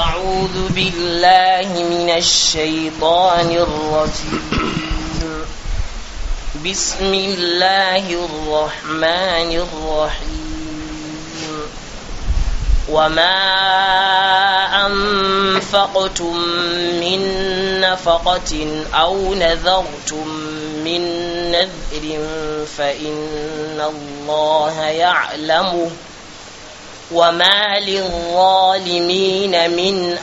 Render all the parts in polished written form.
أعوذ بالله من الشيطان الرجيم. بسم الله الرحمن الرحيم. وما أنفقتم من نفقة أو نذرتم من نذر فإن الله يعلمه وما للظالمين من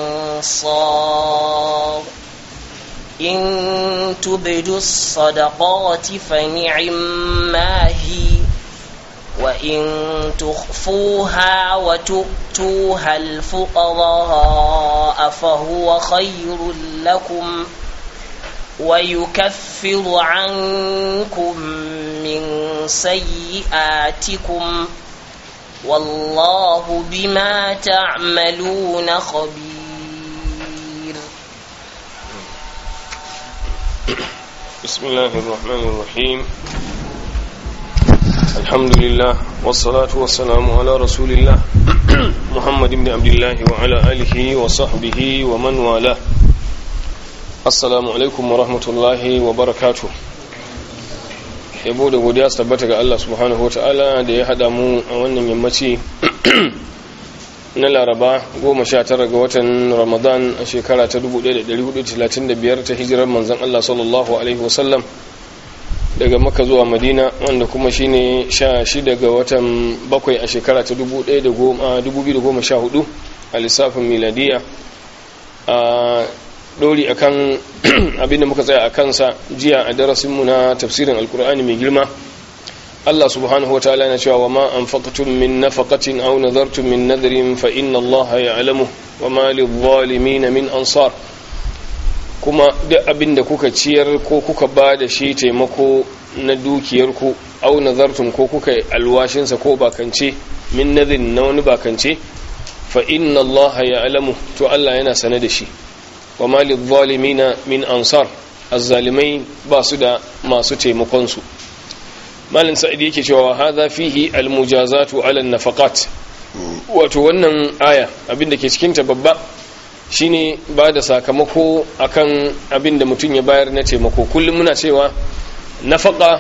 أنصار. إن تبدوا الصدقات فنعما هي وإن تخفوها وتؤتوها الفقراء فهو خير لكم ويكفر عنكم من سيئاتكم والله بما تعملون خبير. بسم الله الرحمن الرحيم. الحمد لله والصلاة والسلام على رسول الله محمد بن عبد الله وعلى آله وصحبه ومن والاه. السلام عليكم ورحمة الله وبركاته. yabo da godiya su tabbata ga Allah subhanahu wa ta'ala da ya hada mu a wannan yammaci na Laraba 19 ga watan Ramadan a shekara ta 1435 ta hijirar manzon Allah sallallahu alaihi wasallam daga Makka zuwa Madina, wanda kuma shine 16 ga watan 7 a shekara ta 2014 a lissafin miladiya. A dori akan abinda muka tsaya a kansa jiya a darasinmu na tafsirin alkur'ani mai girma. Allah subhanahu wa ta'ala yana cewa wa ma anfaqtum min nafaqatin aw nadartum min nadrin fa inna Allaha ya'lamu wa ma lidh-dhalimin min ansar. Kuma duk abinda kuka ciyar ko kuka ba da shi taimako na dukiyarku aw nadartum ko kuka alwashin sa ko bakance min nadrin na wani bakance fa inna Allaha ya'lamu, to Allah yana sane da shi. wa malil zalimina min ansar, azzalimai ba su da masu taimakonsu. malin sa'id yake cewa hadha fihi almujazatu ala nafaqat, wato wannan aya abinda ke cikin ta babba shine ba da sakamako akan abinda mutum ya bayar na taimako. kullum muna cewa nafaqa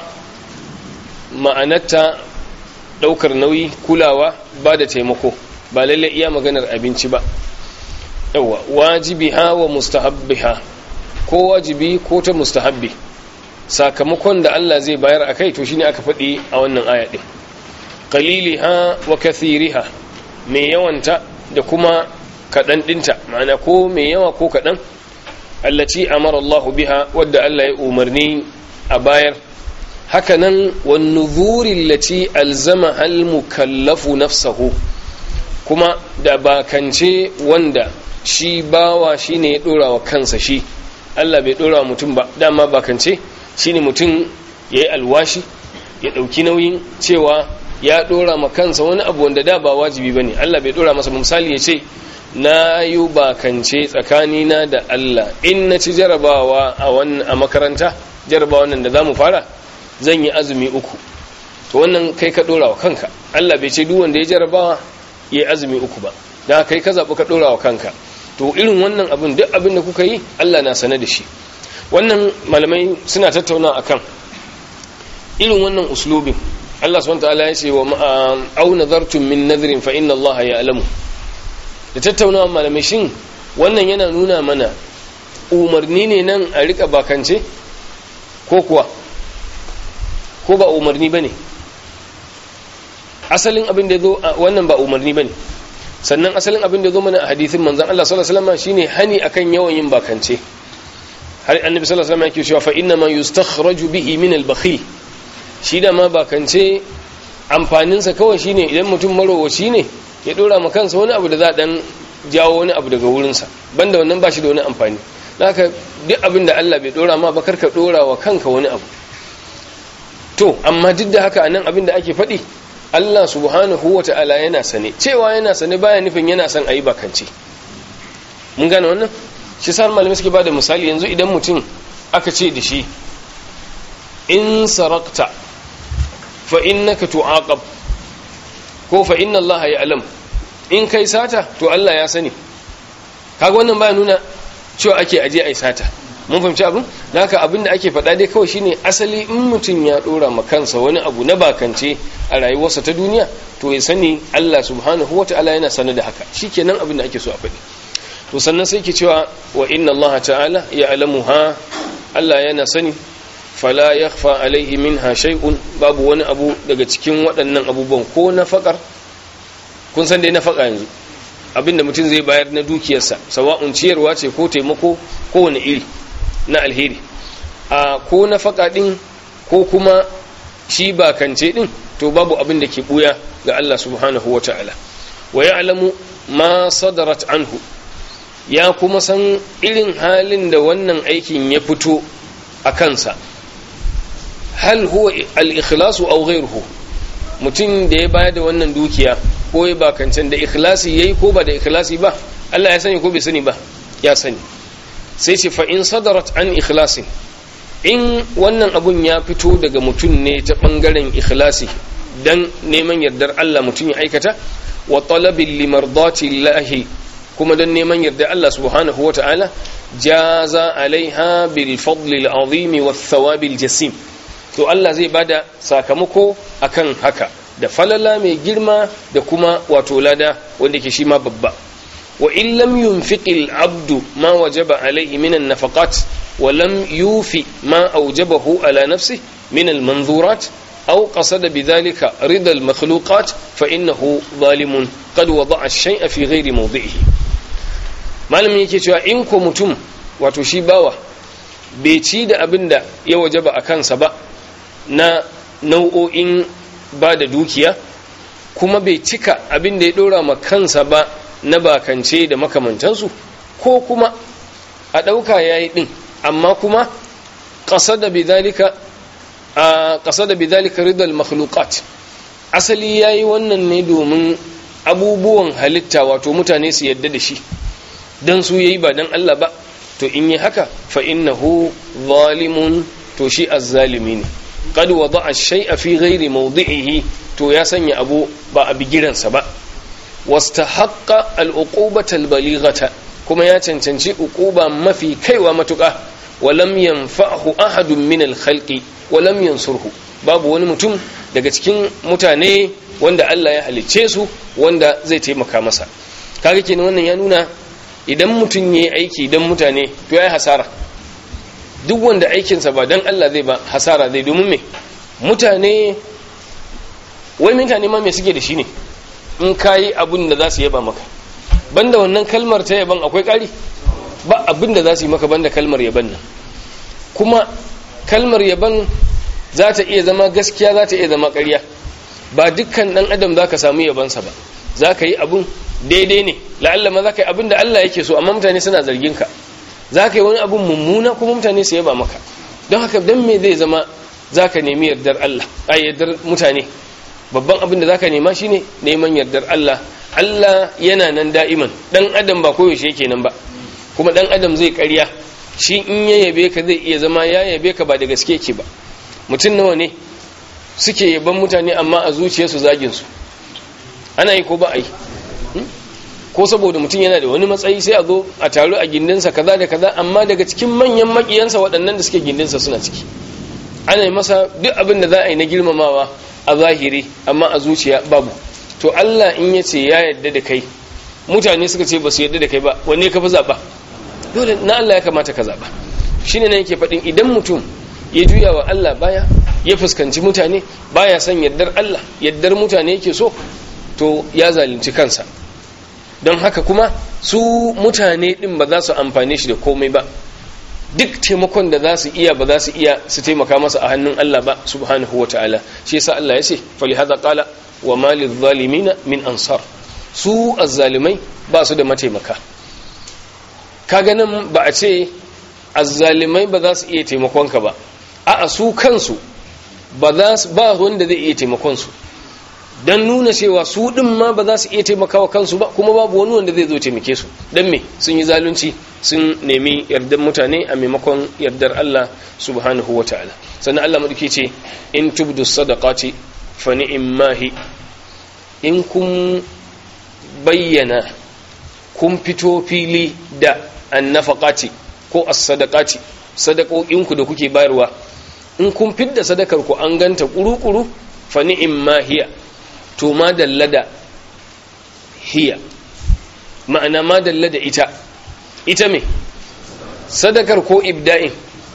ma'anarta daukar nauyi, kulawa, ba da taimako, ba lalle iya maganar abinci ba. yawa wajibiha wa mustahabbiha, ko wajibi ko ta mustahabbi, sakamakon da Allah zai bayar akai to shine aka faɗi a wannan aya din. qaliliha wa kathiriha, mai yawanta da kuma kadan dinta, ma'ana ko mai yawa ko kadan. allati amara Allah biha, wadda Allah ya umarni a bayar. hakanan wan nuzuri allati alzama al mukallafu nafsahu, kuma da bakance wanda shi bawa shine ya dora wa kansa shi, Allah bai dora wa mutum ba. dama bakance shine mutum yayi alwashi, ya dauki nauyin cewa ya dora ma kansa wani abu wanda da ba wajibi bane, Allah bai dora masa. misali yace na yi bakance tsakanina da Allah, in na ci jarabawa a makaranta, jarabawa nan da zamu fara zan yi azumi 3, to wannan kai ka dora wa kanka. Allah bai ce duk wanda ya jarabawa yayi azumi 3 ba, dan kai ka zabi ka dora wa kanka. to irin wannan abin, duk abin da kuka yi Allah na sane da shi. wannan malamai suna tattauna akan irin wannan uslubin. Allah subhanahu wataala ya ce wa au nadartum min nadrin fa inna Allah ya'lamu. da tattaunawa malamai, shin wannan yana nuna mana umarni ne nan a rika bakance ko kuwa ko ba umarni bane? asalin abin da yazo wannan ba umarni bane. sannan asalin abin da zo mana a hadisin manzon Allah sallallahu alaihi wasallam shine hani akan yawan yin bakance. har annabi sallallahu alaihi wasallam yake cewa fa inna ma yustakhraju bihi min al-bakhil, shi da ma bakance amfanin sa kawai shine idan mutum marowaci ne ya dora ma kansa wani abu da za dan jawo wani abu daga wurin sa, banda wannan ba shi da wani amfani. haka duk abin da Allah bai dora ma ba karka dora wa kanka wani abu. to amma duk da haka anan abin da ake faɗi, Allah subhanahu wa ta'ala yana sane. cewa yana sane baya nufin yana son a yi bakance. mun gane wannan? shi sa malamai suke ba da misali. yanzu idan mutum aka ce da shi in sarakta fa innaka tu'aqab, ko fa inna Allah ya'lam, in kai sata to Allah ya sani. kaga wannan baya nuna cewa ake aje ai sata. Mun fahimci abin da haka abin da ake faɗa dai kawai shine asali in mutum ya ɗora ma kansa wani abu na bakance a rayuwarsa ta duniya to ya sani Allah subhanahu wata'ala yana sanar da haka shikenan abin da ake so a faɗi. To sannan sai ke cewa wa inna Allah ta'ala ya'lamuha, Allah yana sani, fala yakhfa alaihi minha shay'un, babu wani abu daga cikin waɗannan abubuwan ko na faƙar, kun san dai na faƙa yanzu abinda mutum zai bayar na dukiyarsa sawa'un ciyarwa ce ko taimako ko wani iri na alheri a ko na faƙa ɗin ko kuma shi bakance ɗin, to babu abin da ke ɓuya ga Allah subhanahu wa ta'ala. Wa ya'lamu ma sadarat anhu, ya kuma san irin halin da wannan aikin ya fito a kansa. Hal huwa al-ikhlasu aw ghayruhu, mutum da ya bayar da wannan dukiya ko ya bakancen da ikhlasi yayi ko ba da ikhlasi ba, Allah ya sani ko bai sani ba, ya sani. Sai ce fa in sadarat an ikhlasin, in wannan abun ya fito daga mutum ne ta bangaren ikhlasi dan neman yardar Allah mutum ya aikata, wa talabil limardati llahi, kuma dan neman yardar Allah subhanahu wata'ala, jaza alaiha bil fadli al azim wath thawabil jasim, to Allah zai bada sakamako akan haka da falala mai girma da kuma wato lada wanda ke shi ma babba. Wa in lam yunfiqil abdu ma wajaba alayhi min an-nafaqat wa lam yufi ma awjabahu ala nafsihi min al-manzurat aw qasada bidhalika rida al-makhluqat fa innahu zalimun qad wada'a ash-shay'a fi ghairi mawdi'ihi. Malamin yake cewa in ko mutum wato shi bawa bai ci da abinda ya wajaba a kansa ba na nau'o'in ba da dukiya, kuma bai cika abinda ya dora ma kansa ba na bakance da makamantansu, ko kuma a ɗauka ya yi ɗin amma kuma ƙasada bi zalika ridal makhluqat, asali ya yi wannan ne domin abubuwan halitta wato mutane su yadda da shi don su yayi ba don Allah ba, to in yi haka fa innahu zalimun, to shi azzalimi ne. Qad wada'a ash-shay'a fi ghairi mawdi'ihi, to ya sanya abu ba a bigiransa ba. Wastahaqqa al-uqubata al-balighata, kuma ya cancanci uquba mafi kaiwa matuƙa. Walam yanfa'hu ahadun min al-khalqi walam yansurhu, babu wani mutum daga cikin mutane wanda Allah ya halicce su wanda zai taimaka masa. Kaga kenan wannan ya nuna idan mutum yayi aiki dan mutane to yayi hasara. Duk wanda aikinsa ba dan Allah zai ba, hasara zai, domin me mutane ma me suke da shi ne in kayi abin da za su yaba maka, banda wannan kalmar ta yaban akwai ƙari? Ba abin da za su yi maka banda kalmar yaban nan. Kuma kalmar yaban za ta iya zama gaskiya, za ta iya zama ƙarya. Ba dukkan ɗan adam za ka samu yabansa ba, za ka yi abin daidai ne, la'alla ma za ka yi abin da Allah yake so amma mutane suna zargin ka, za ka yi wani abin mummuna kuma mutane su yaba maka. Don haka dan me zai zama za ka nemi yardar Allah a yardar mutane? Babban abin da za ka nema shine neman yardar Allah. Allah yana nan da'iman, dan adam ba koyaushe yake nan ba, kuma dan adam zai ƙarya. Shi in ya yabe ka zai iya zama ya yabe ka ba da gaske ke ba. Mutum nawa ne suke yaban mutane amma a zuciyarsu zagin su? Ana yi ko ba a yi? Ko saboda mutum yana da wani matsayi sai a zo a taru a gindinsa kaza da kaza, amma daga cikin manyan makiyansa waɗannan da suke gindinsa suna ciki. Ana yi masa duk abin da za a yi na girmamawa a zahiri amma a zuciya babu. To Allah in ya ce ya yarda da kai, mutane suka ce ba su yarda da kai ba, wanne ka fi zaɓa? Dole na Allah ya kamata ka zaɓa. Shi ne na yake faɗin idan mutum ya juya wa Allah baya, ya fuskanci mutane, baya son yardar Allah, yardar mutane yake so, to ya zalunci kansa. Don haka kuma su mutane ɗin ba za su amfane shi da komai ba. Duk taimakon da za su iya ba za su iya su taimaka masa a hannun Allah ba subhanahu wata'ala. Shi yasa Allah ya ce falihaza qala wa ma lizzalimina min ansar, su azzalimai ba su da mataimaka. Kaga nan ba a ce azzalimai ba za su iya taimakon ka ba, a'a su kansu ba wanda zai iya taimakon su, dan nuna cewa su din ma ba za su iya taimakawa kansu ba, kuma babu wani wanda zai zo taimake su. Dan me? Sun yi zalunci, sun nemi yardar mutane a maimakon yardar Allah subhanahu wataala. Sannan Allah madauki ce in tubdu sadaqati fa ni'mahi, in kun bayyana kun fito fili da annafaqati ko as-sadaqati sadaqoƙinku da kuke bayarwa in kun fidda sadakar ku an ganta kuru-kuru fa ni'imma hiya to ma dallada hiya ma'ana ma dallada ita me sadakar ko ibda'in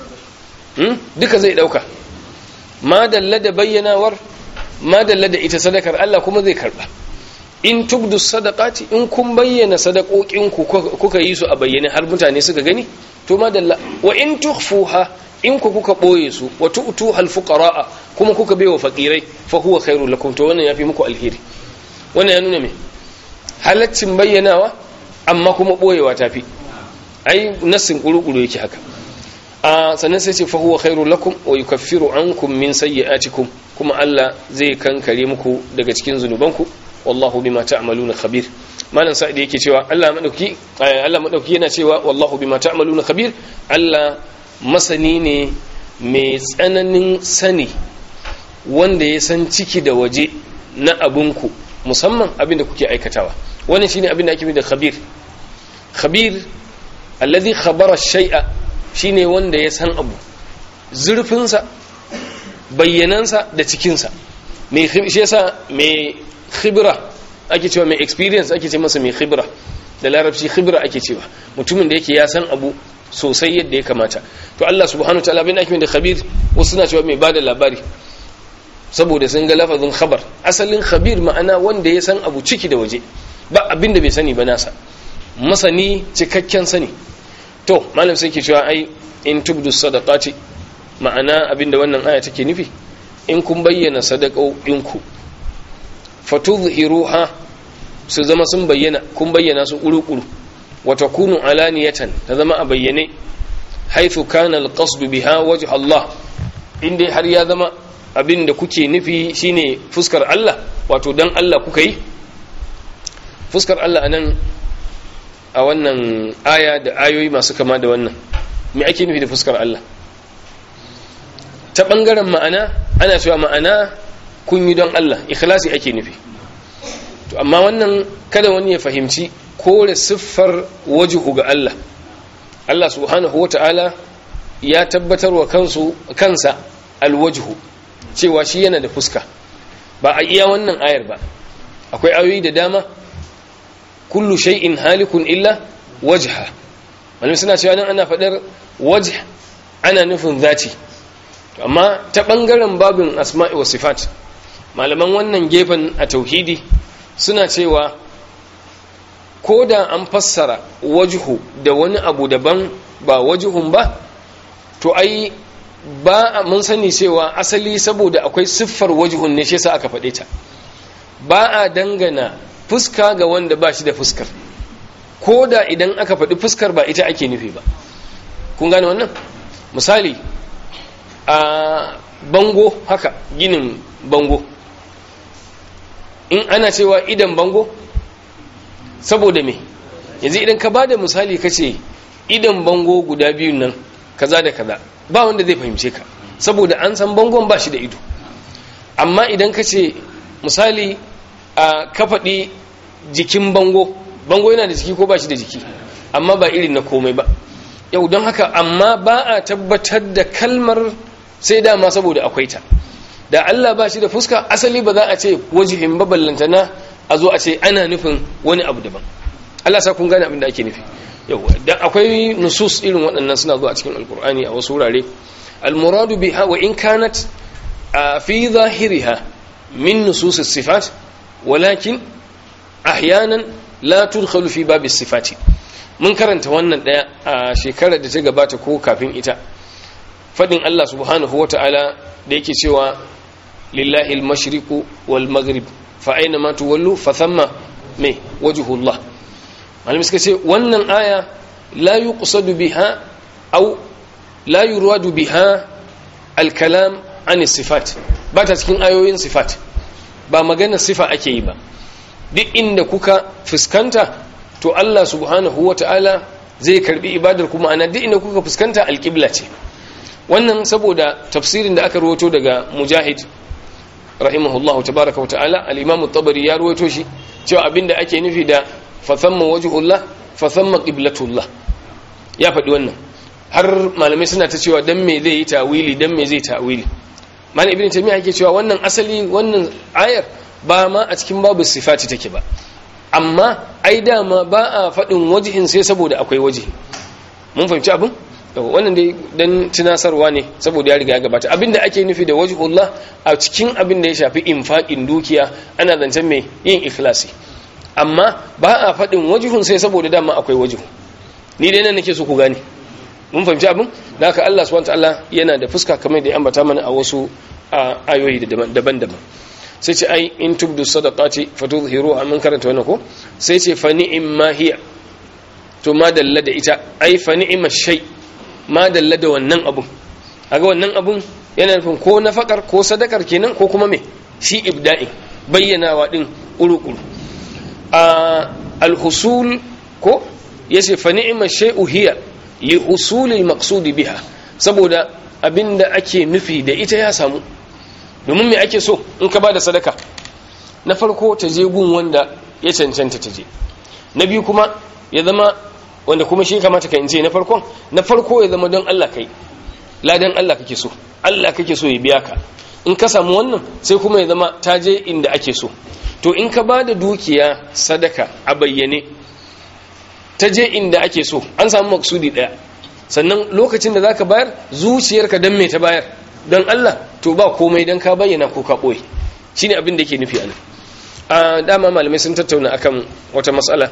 duka zai dauka ma dallada bayyanawar ma dallada ita sadakar Allah kuma zai karba in tubdu sadaqati in kun bayyana sadaqoƙinku kuka yi su a bayyane har mutane suka gani to ma dalla wa in tukhfuha in kuka boye su wa tu'tu al fuqara kuma kuka baiwa faqirai fa huwa khairul lakum to wannan yafi muku alheri wannan ya nuna me halaccin bayyanawa amma kuma boyewa tafi ai nassin kuru-kuru yake haka sannan sai ce fa huwa khairul lakum wa yukaffiru ankum min sayyi'atikum kuma Allah zai kankare muku daga cikin zunubanku wallahu bima ta'maluna khabir malam sa'id yake cewa Allah madauki yana cewa wallahu bima ta'maluna khabir Allah masani ne mai tsananin sani wanda ya san ciki da waje na abunku musamman abin da kuke aikatawa wannan shine abin da ake nufi da khabir alladhi khabara shay'a shine wanda ya san abu zurfinsa bayyanansa da cikinsa mai shi yasa mai khibra ake cewa mai experience ake ce masa mai khibra da larabci khibra ake cewa mutumin da yake ya san abu sosai yadda ya kamata to Allah subhanahu wa ta'ala bin ake da khabir wasu suna cewa mai bada labari saboda sun ga lafazin khabar asalin khabir ma'ana wanda ya san abu ciki da waje ba abinda bai sani ba nasa masani cikakken sani to malam sai ke cewa ai in tubdu sadaqati ma'ana abinda wannan aya take nufi in kun bayyana sadaqo'inku fatudhiruha su zama sun bayyana kun bayyana su kuru-kuru wa takunu alaniyatan ta zama a bayyane haythu kana alqasd biha wajh Allah inda har ya zama abinda kuke nufi shine fuskar Allah wato dan Allah kuka yi fuskar Allah anan a wannan aya da ayoyi masu kama da wannan me ake nufi da fuskar Allah ta bangaren ma'ana ana cewa ma'ana kun yi don Allah ikhlasi ake nufi to amma wannan kada wani ya fahimci kore siffar wajhu ga Allah Allah subhanahu wata'ala ya tabbatar wa kansa alwajhu cewa shi yana da fuska ba a iya wannan ayar ba akwai ayoyi da dama kullu shay'in halikun illa wajha wani suna cewa nan ana fadar wajh ana nufin zati amma ta bangaren babin asma'i wa sifat malaman wannan gefen a tauhidi suna cewa ko da an fassara wajhu da wani abu daban ba wajhun ba to ai ba mun sani cewa asali saboda akwai siffar wajhun ne shi yasa aka faɗe ta ba a dangana fuska ga wanda ba shi da fuskar ko da idan aka faɗi fuskar ba ita ake nufi ba kun gane wannan misali a bango haka ginin bango in ana cewa idan bango saboda me yanzu idan ka bada misali kace idan bango guda biyun nan kaza da kaza ba wanda zai fahimce ka saboda an san bangon ba shi da ido amma idan kace misali a ka faɗi jikin bango yana da jiki ko ba shi da jiki amma ba irin na komai ba yau don haka amma ba a tabbatar da kalmar sai dama saboda akwai ta da Allah ba shi da fuska asali ba za a ce wajihin baballantana a zo a ce ana nufin wani abu daban Allah sa kun gane abin da ake nufi yau dan akwai nusus irin waɗannan suna zuwa a cikin alkur'ani a wasu wurare almuradu biha wa in kanat fi zahiriha min nusus as-sifat walakin ahyanan la tudkhalu fi bab as-sifati mun karanta wannan daya a shekarar da ta gabata ko kafin ita fadin Allah subhanahu wata'ala da yake cewa lillahi al-mashriqu wal maghrib fa aina ma tuwallu fa thamma me wajhullah malami suka ce wannan aya la yuqsadu biha aw la yuradu biha al-kalam an as-sifat ba ta cikin ayoyin sifat ba magana sifa ake yi ba duk inda kuka fuskanta to Allah subhanahu wata'ala zai karbi ibadar kuma ana duk inda kuka fuskanta al-qibla ce wannan saboda tafsirin da aka rawaito daga mujahid rahimahullahu tabaraka wa ta'ala al-imam at-tabari ya rawaito shi cewa abinda ake nufi da fa thamma wajhullah fa thamma qiblatullah ya faɗi wannan har malamai suna ta cewa dan me zai yi tawili dan me zai tawili malam ibnu taymiya yake cewa wannan asali wannan ayar ba ma a cikin babu sifati take ba amma ai dama ba a faɗin wajihin sai saboda akwai wajihi mun fahimci abin wannan dai dan tunasarwa ne saboda ya riga ya gabata abinda ake nufi da wajhullah a cikin abin da ya shafi infaqin dukiya ana zancen mai yin ikhlasi amma ba a faɗin wajihun sai saboda dama akwai wajihu ni dai nan nake so ku gane mun fahimci abin da haka Allah subhanahu wataala yana da fuska kamar da ya ambata mana a wasu ayoyi daban-daban sai ce ai in tubdu sadaqati fatudhiruha mun karanta wannan ko sai ce fa ni'ma hiya to ma dalla da ita ai fa ni'ma shay ma dalla da wannan abun kaga wannan abun yana nufin ko nafakar ko sadakar kenan ko kuma me shi ibda'i bayyanawa din urukuru al-husul ko yace fa ni'ma shay'u hiya li husulil maqsud biha saboda abinda ake nufi da ita ya samu domin me ake so in ka bada sadaka na farko ta je gun wanda ya cancanta ta je na biyu kuma ya zama wanda kuma shi kamata ka ince na farko ya zama don Allah kai ladan Allah kake so Allah kake so ya biya ka in ka samu wannan sai kuma ya zama ta je inda ake so to in ka bada dukiya sadaka a bayyane ta je inda ake so an samu maksudi daya sannan lokacin da zaka bayar zuciyarka dan me ta bayar dan Allah to ba komai dan ka bayyana ko ka boye shine abin da yake nufi anan a dama malamai sun tattauna akan wata matsala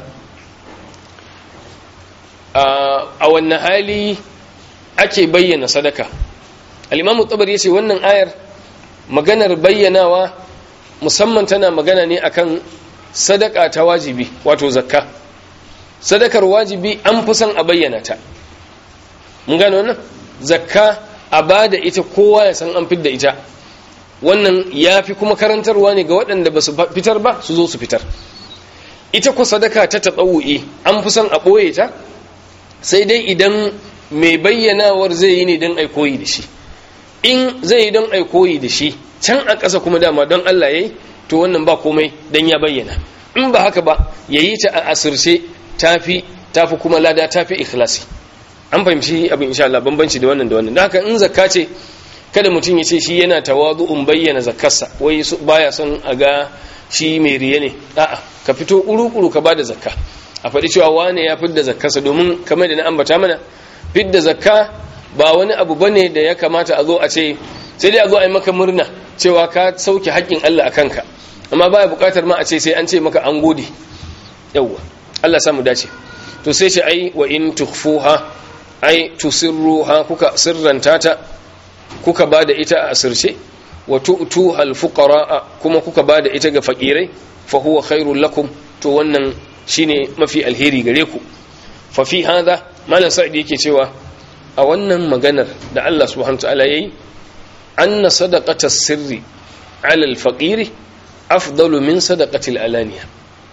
a wannan hali ake bayyana sadaka al-Imam Tabari yace wannan ayar maganar bayyanawa musamman tana magana ne akan sadaka ta wajibi wato zakka sadakar wajibi an fi son a bayyana ta mun gano wannan zakka a bada ita kowa ya san an fidda ita wannan yafi kuma karantarwa ne ga waɗanda ba su fitar ba su zo su fitar ita ko sadaka ta tatawu'i an fi son a ɓoye ta sai dai idan mai bayyanawar zai yi ne don ai koyi da shi in zai yi don ai koyi da shi can a ƙasa kuma dama don Allah yayi to wannan ba komai dan ya bayyana in ba haka ba yayi ta a asirce tafi kuma lada tafi ikhlasi an fahimci abin insha Allah bambanci da wannan don haka in zakka ce kada mutum ya ce shi yana tawadu'un bayyana zakkarsa wai baya son a ga shi mai riya ne a'a ka fito kuru-kuru ka bada zakka a faɗi cewa wane ya fidda zakkarsa domin kamar da na ambata mana fidda zakka ba wani abu bane da ya kamata a zo a ce sai dai a zo a yi maka murna cewa ka sauke haƙƙin Allah a kanka amma baya buƙatar ma a ce sai an ce maka an gode yawwa Allah samu dace to sai ce ai wa in tukhfuha ai tusirruha kuka sirranta ta kuka bada ita a asirce wa tu'tuha al-fuqara kuma kuka bada ita ga fakirai fa huwa khairul lakum to wannan shine mafi alheri gare ku fa fi hadha malan sa'id yake cewa a wannan maganar da Allah subhanahu wa ta'ala yayi anna sadaqata sirri ala al-faqiri afdalu min sadaqati al-alaniya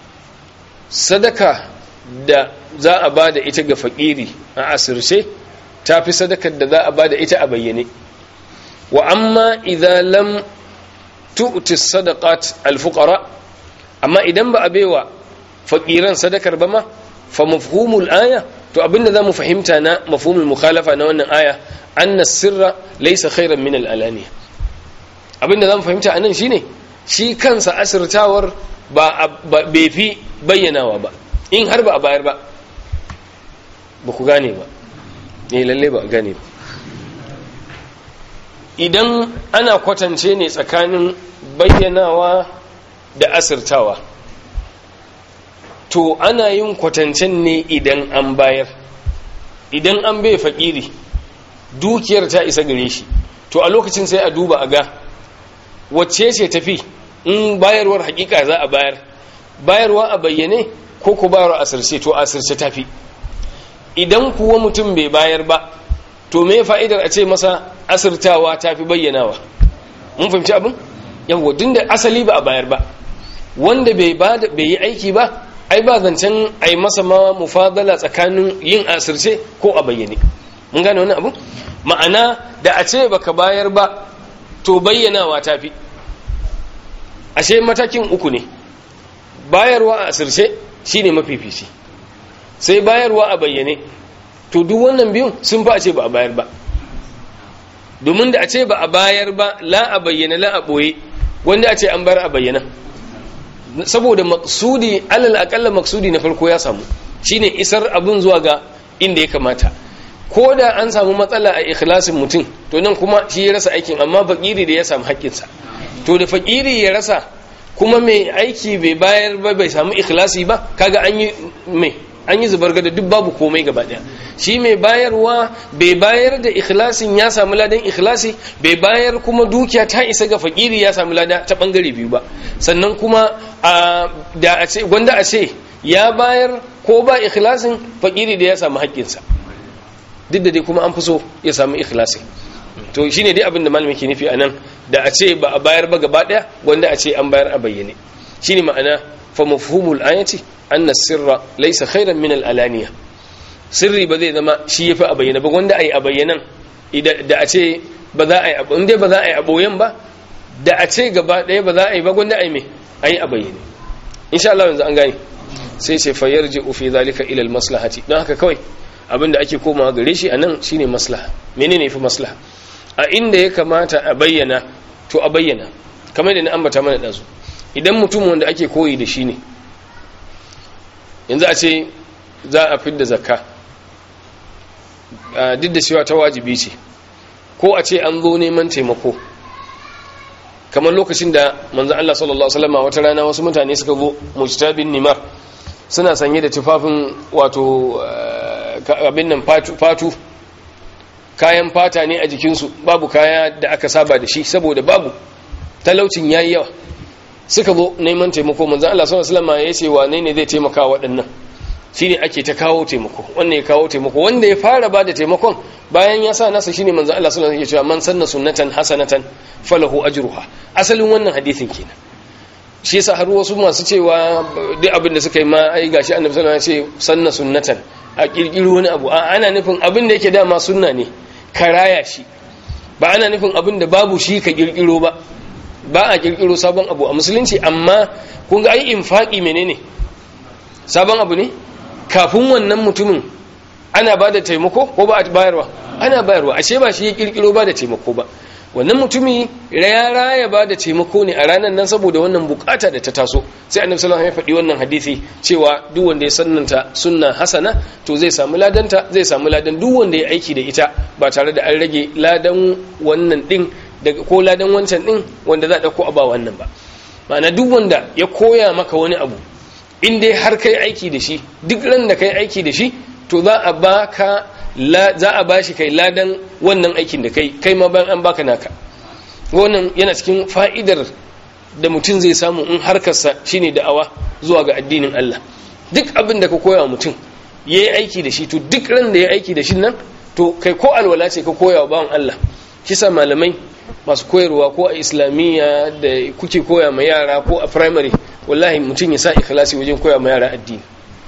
sadaka da za a bada ita ga fakiri a asirce tafi sadakar da za a bada ita a bayyane wa amma idza lam tu'ti sadaqat al-fuqara amma idan ba a baiwa fakiran sadakar ba ma fa mafhumul aya to abinda zamu fahimta na mafhumul mukhalafa na wannan aya anna sirra laysa khairan min al-alaniya abinda zamu fahimta anan shine shi kansa asirtawar ba bai fi bayyanawa ba in har ba a bayar ba ku gane ba lalle ba gane ba idan ana kwatance ne tsakanin bayyanawa da asirtawa to ana yin kwatancen ne idan an bayar idan an bai fakiri dukiyar ta isa gare shi to a lokacin sai a duba a ga wacce ce tafi in bayarwar hakika za a bayarwa a bayyane ko ku bayarwa asirce to asirce tafi idan kuwa mutum bai bayar ba to me fa'idar a ce masa asirtawa tafi bayyanawa mun fahimci abin yawa dinda asali ba a bayar ba wanda bai yi aiki ba ai ba zancen ai masa ma mufadala tsakanin yin asirce ko a bayyane mun gane wannan abu ma'ana da a ce baka bayar ba to bayyanawa tafi ashe matakin uku ne bayarwa a asirce shine mafifici sai bayarwa a bayyane. To duk wannan biyun sun fa a ce ba a bayar ba, domin da a ce ba a bayar ba la a bayyana la a ɓoye wanda a ce an bayar a bayyana, saboda maksudi alal akalla maksudi na farko ya samu, shine isar abin zuwa ga inda ya kamata. Ko da an samu matsala a ikhlasin mutum to nan kuma shi ya rasa aikin, amma fakiri da ya samu haƙƙinsa. To da fakiri ya rasa kuma mai aiki bai bayar ba bai samu ikhlasi ba, kaga an yi zubar gada duk babu komai gaba daya. Shi mai bayarwa bai bayar da ikhlasin ya samu ladan ikhlasi, bai bayar kuma dukiya ta isa ga fakiri ya samu lada ta bangare biyu ba. Sannan kuma da a ce gwanda a ce ya bayar ko ba ikhlasin fakiri da ya samu haƙƙinsa, duk da dai kuma an fi so ya samu ikhlasi. To shine dai abin da malamin ke nufi anan, da a ce ba a bayar ba gaba daya gwanda a ce an bayar a bayyane. Shine ma'ana fa mafhumul ayati anna sirra laysa khairan min al-alaniya. Sirri ba zai zama shi yafi a bayyana ba, wanda ai a bayyanan da a ce ba za a yi abu inda ba za a yi a boyen ba, da a ce gaba daya ba za a yi ba gwanda ai ai a bayyane. Insha Allah yanzu an gane. Sai ce fa yarji'u fi zalika ila al-maslahati. Don haka kawai abinda ake komawa gare shi anan shine maslaha. Menene fi maslaha? A inda ya kamata a bayyana to a bayyana, kamar da na ambata mana dazu. Idan mutum wanda ake koyi da shi ne, yanzu a ce za a fidda zakka, duk da cewa ta wajibi ce, ko a ce an zo neman taimako, kamar lokacin da manzo Allah sallallahu alaihi wasallam wata rana wasu mutane suka zo mujtabin nimar, suna sanye da tufafin wato abin nan fatu, kayan fata ne a jikinsu, babu kaya da aka saba da shi saboda babu talaucin yayi yawa. Suka zo neman taimako, manzo Allah sallallahu alaihi wasallam ya ce wane ne zai taimaka waɗannan? Shine ake ta kawo taimako, wanda ya kawo taimako, wanda ya fara bada taimakon bayan ya sa nasa shine manzo Allah sallallahu alaihi wasallam ya ce man sanna sunnatan hasanatan falahu ajruha. Asalin wannan hadisin kenan. Shi yasa har wasu masu cewa duk abin da suka yi ma ai gashi Annabi sallallahu alaihi wasallam ya ce sanna sunnatan, a kirkiro wani abu, ana nufin abin da yake dama sunna ne karaya shi, ba ana nufin abin da babu shi ka kirkiro ba. Ba a kirkiro sabon abu a musulunci, amma kun ga ai infaki menene sabon abu ne. Kafin wannan mutumin ana ba da taimako ko ba a bayarwa? Ana bayarwa. Ashe ba shi ya kirkiro ba da taimako ba, wannan mutumi ya raya ba da taimako ne a ranar nan saboda wannan bukata da ta taso. Sai Annabi sallallahu alaihi wasallam ya faɗi wannan hadisi cewa duk wanda ya sannanta sunna hasana to zai samu ladanta, zai samu ladan duk wanda ya aiki da ita ba tare da an rage ladan wannan din daga ko ladan wancan din wanda za a dauko a ba wannan ba. Ma'ana duk wanda ya koya maka wani abu, in dai har kai aiki da shi, duk ran da kai aiki da shi to za a bashi kai ladan wannan aikin da kai ma bayan an baka naka. Wannan yana cikin fa'idar da mutum zai samu in harkarsa shine da'awa zuwa ga addinin Allah. Duk abin da ka koya wa mutum yayi aiki da shi, to duk ran da ya aiki da shi nan to kai ko alwala ce ka koya wa bawan Allah. Kisa malamai masu koyarwa ko a islamiyya da kuke koya ma yara ko a primary, wallahi mutum ya sa ikhlasi wajen koya ma yara addini.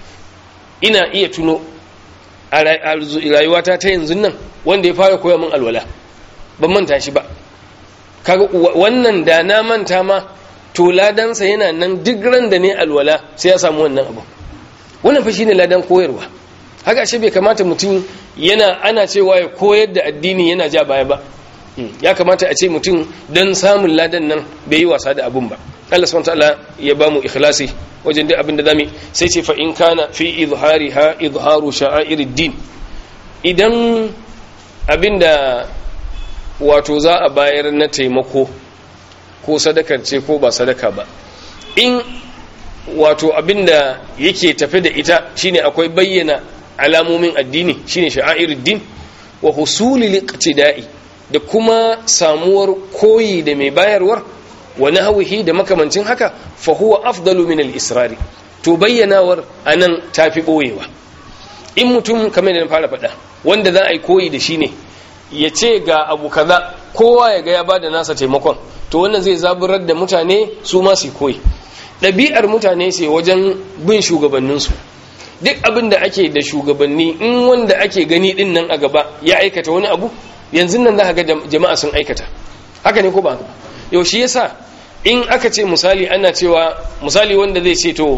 Ina iya tuno a rayuwata ta yanzu nan wanda ya fara koya min alwala, ban manta shi ba. Kaga wannan da na manta ma to ladansa yana nan, duk ran da ne alwala sai ya samu wannan abu. Wannan fa shine ladan koyarwa. Haka ashe bai kamata mutum ana cewa ya koyar da addini yana ja baya ba. Ya kamata a ce mutum dan samun ladan nan bai yi wasa da abun ba. Allah subhanahu wataala ya bamu ikhlasi wajen duk abin da zamu, sai ce fa in kana fi izhariha izharu sha'airid din. Idan abinda wato za a bayar na taimako ko sadakar ce ko ba sadaka ba, in wato abinda yake tafe da ita shine akwai bayyana alamomin addini, shine sha'airid din, wa husulil iqtida'i, da kuma samuwar koyi da mai bayarwar, wa nahwihi da makamancin haka, fa huwa afdalu min al-israri. To bayyanawar anan tafi boyewa. In mutum kamar da na fara faɗa, wanda za a yi koyi da shi ne, ya ce ga abu kaza kowa ya ga ya bada nasa taimakon, to wannan zai zaburar da mutane su ma su koyi. Ɗabi'ar mutane sai wajen bin shugabanninsu, duk abin da ake da shugabanni, in wanda ake gani din nan a gaba ya aikata wani abu, yanzu nan za ka ga jama'a sun aikata. Haka ne ko ba haka? Yau shi yasa in aka ce misali ana cewa misali wanda zai ce to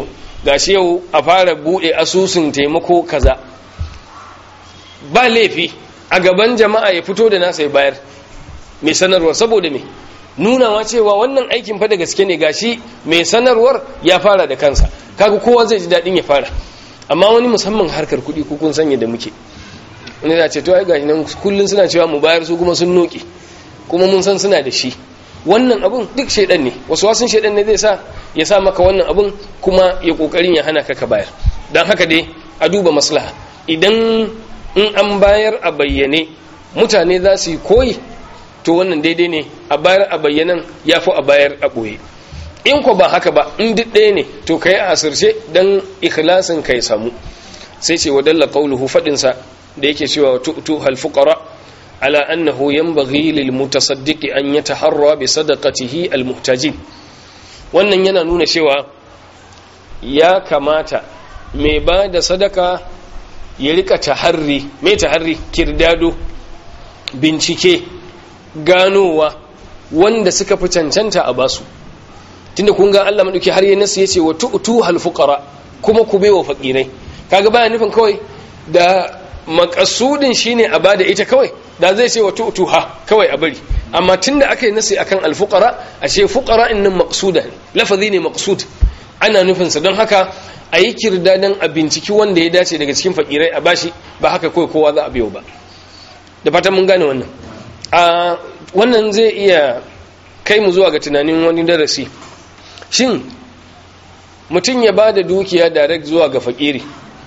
gashi yau a fara bude asusun taimako kaza, ba laifi a gaban jama'a ya fito da nasa ya bayar, mai sanarwar, saboda me nunawa cewa wannan aikin fa da gaske ne, gashi mai sanarwar ya fara da kansa, kaga kowa zai ji dadin ya fara. Amma wani musamman harkar kuɗi ko kun sanya da muke, wani da ce to ai gashi nan kullun suna cewa mu bayar, su kuma sun noki, kuma mun san suna da shi. Wannan abun duk shedan ne, wasu wasun shedan ne zai sa ya sa maka wannan abun kuma ya kokarin ya hana ka bayar. Dan haka dai a duba maslaha, idan in an bayar a bayyane mutane za su yi koyi, to wannan daidai ne a bayar a bayyanan ya fi a bayar a ɓoye. In ko ba haka ba, in duk ɗaya ne to kai a asirce don ikhlasin kai samu. Sai ce wadalla qauluhu, fadinsa da yake cewa tu'tu hal fuqara ala annahu yanbaghi lil mutasaddiqi an yataharra bi sadaqatihi al muhtajin. Wannan yana nuna cewa ya kamata mai ba da sadaka ya rika taharri. Mai taharri? Kirdado, bincike, ganowa wanda suka fi cancanta a basu. Tunda kun ga Allah madauki har yayin nasu yace wa tu'tu hal fuqara, kuma ku baiwa fakirai. Kaga baya nufin kawai da makasudin shine a bada ita kawai, da zai ce wa tu'tu ha kawai a bari. Amma tunda aka yi nasi akan al fuqara, ashe fuqara innan maqsuda, lafazi ne maqsud, ana nufin sa. Don haka ayi kirdadan a binciki wanda ya dace daga cikin fakirai a bashi, ba haka kawai kowa za a biyo ba. Da fatan mun gane wannan. Wannan zai iya kai mu zuwa ga tunanin wani darasi. Shin mutum ya ba da dukiya direct zuwa ga fakiri,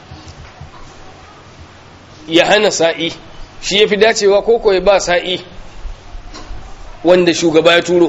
ya hana sa'i, shi ya fi dacewa, ko ya ba sa'i wanda shugaba ya turo?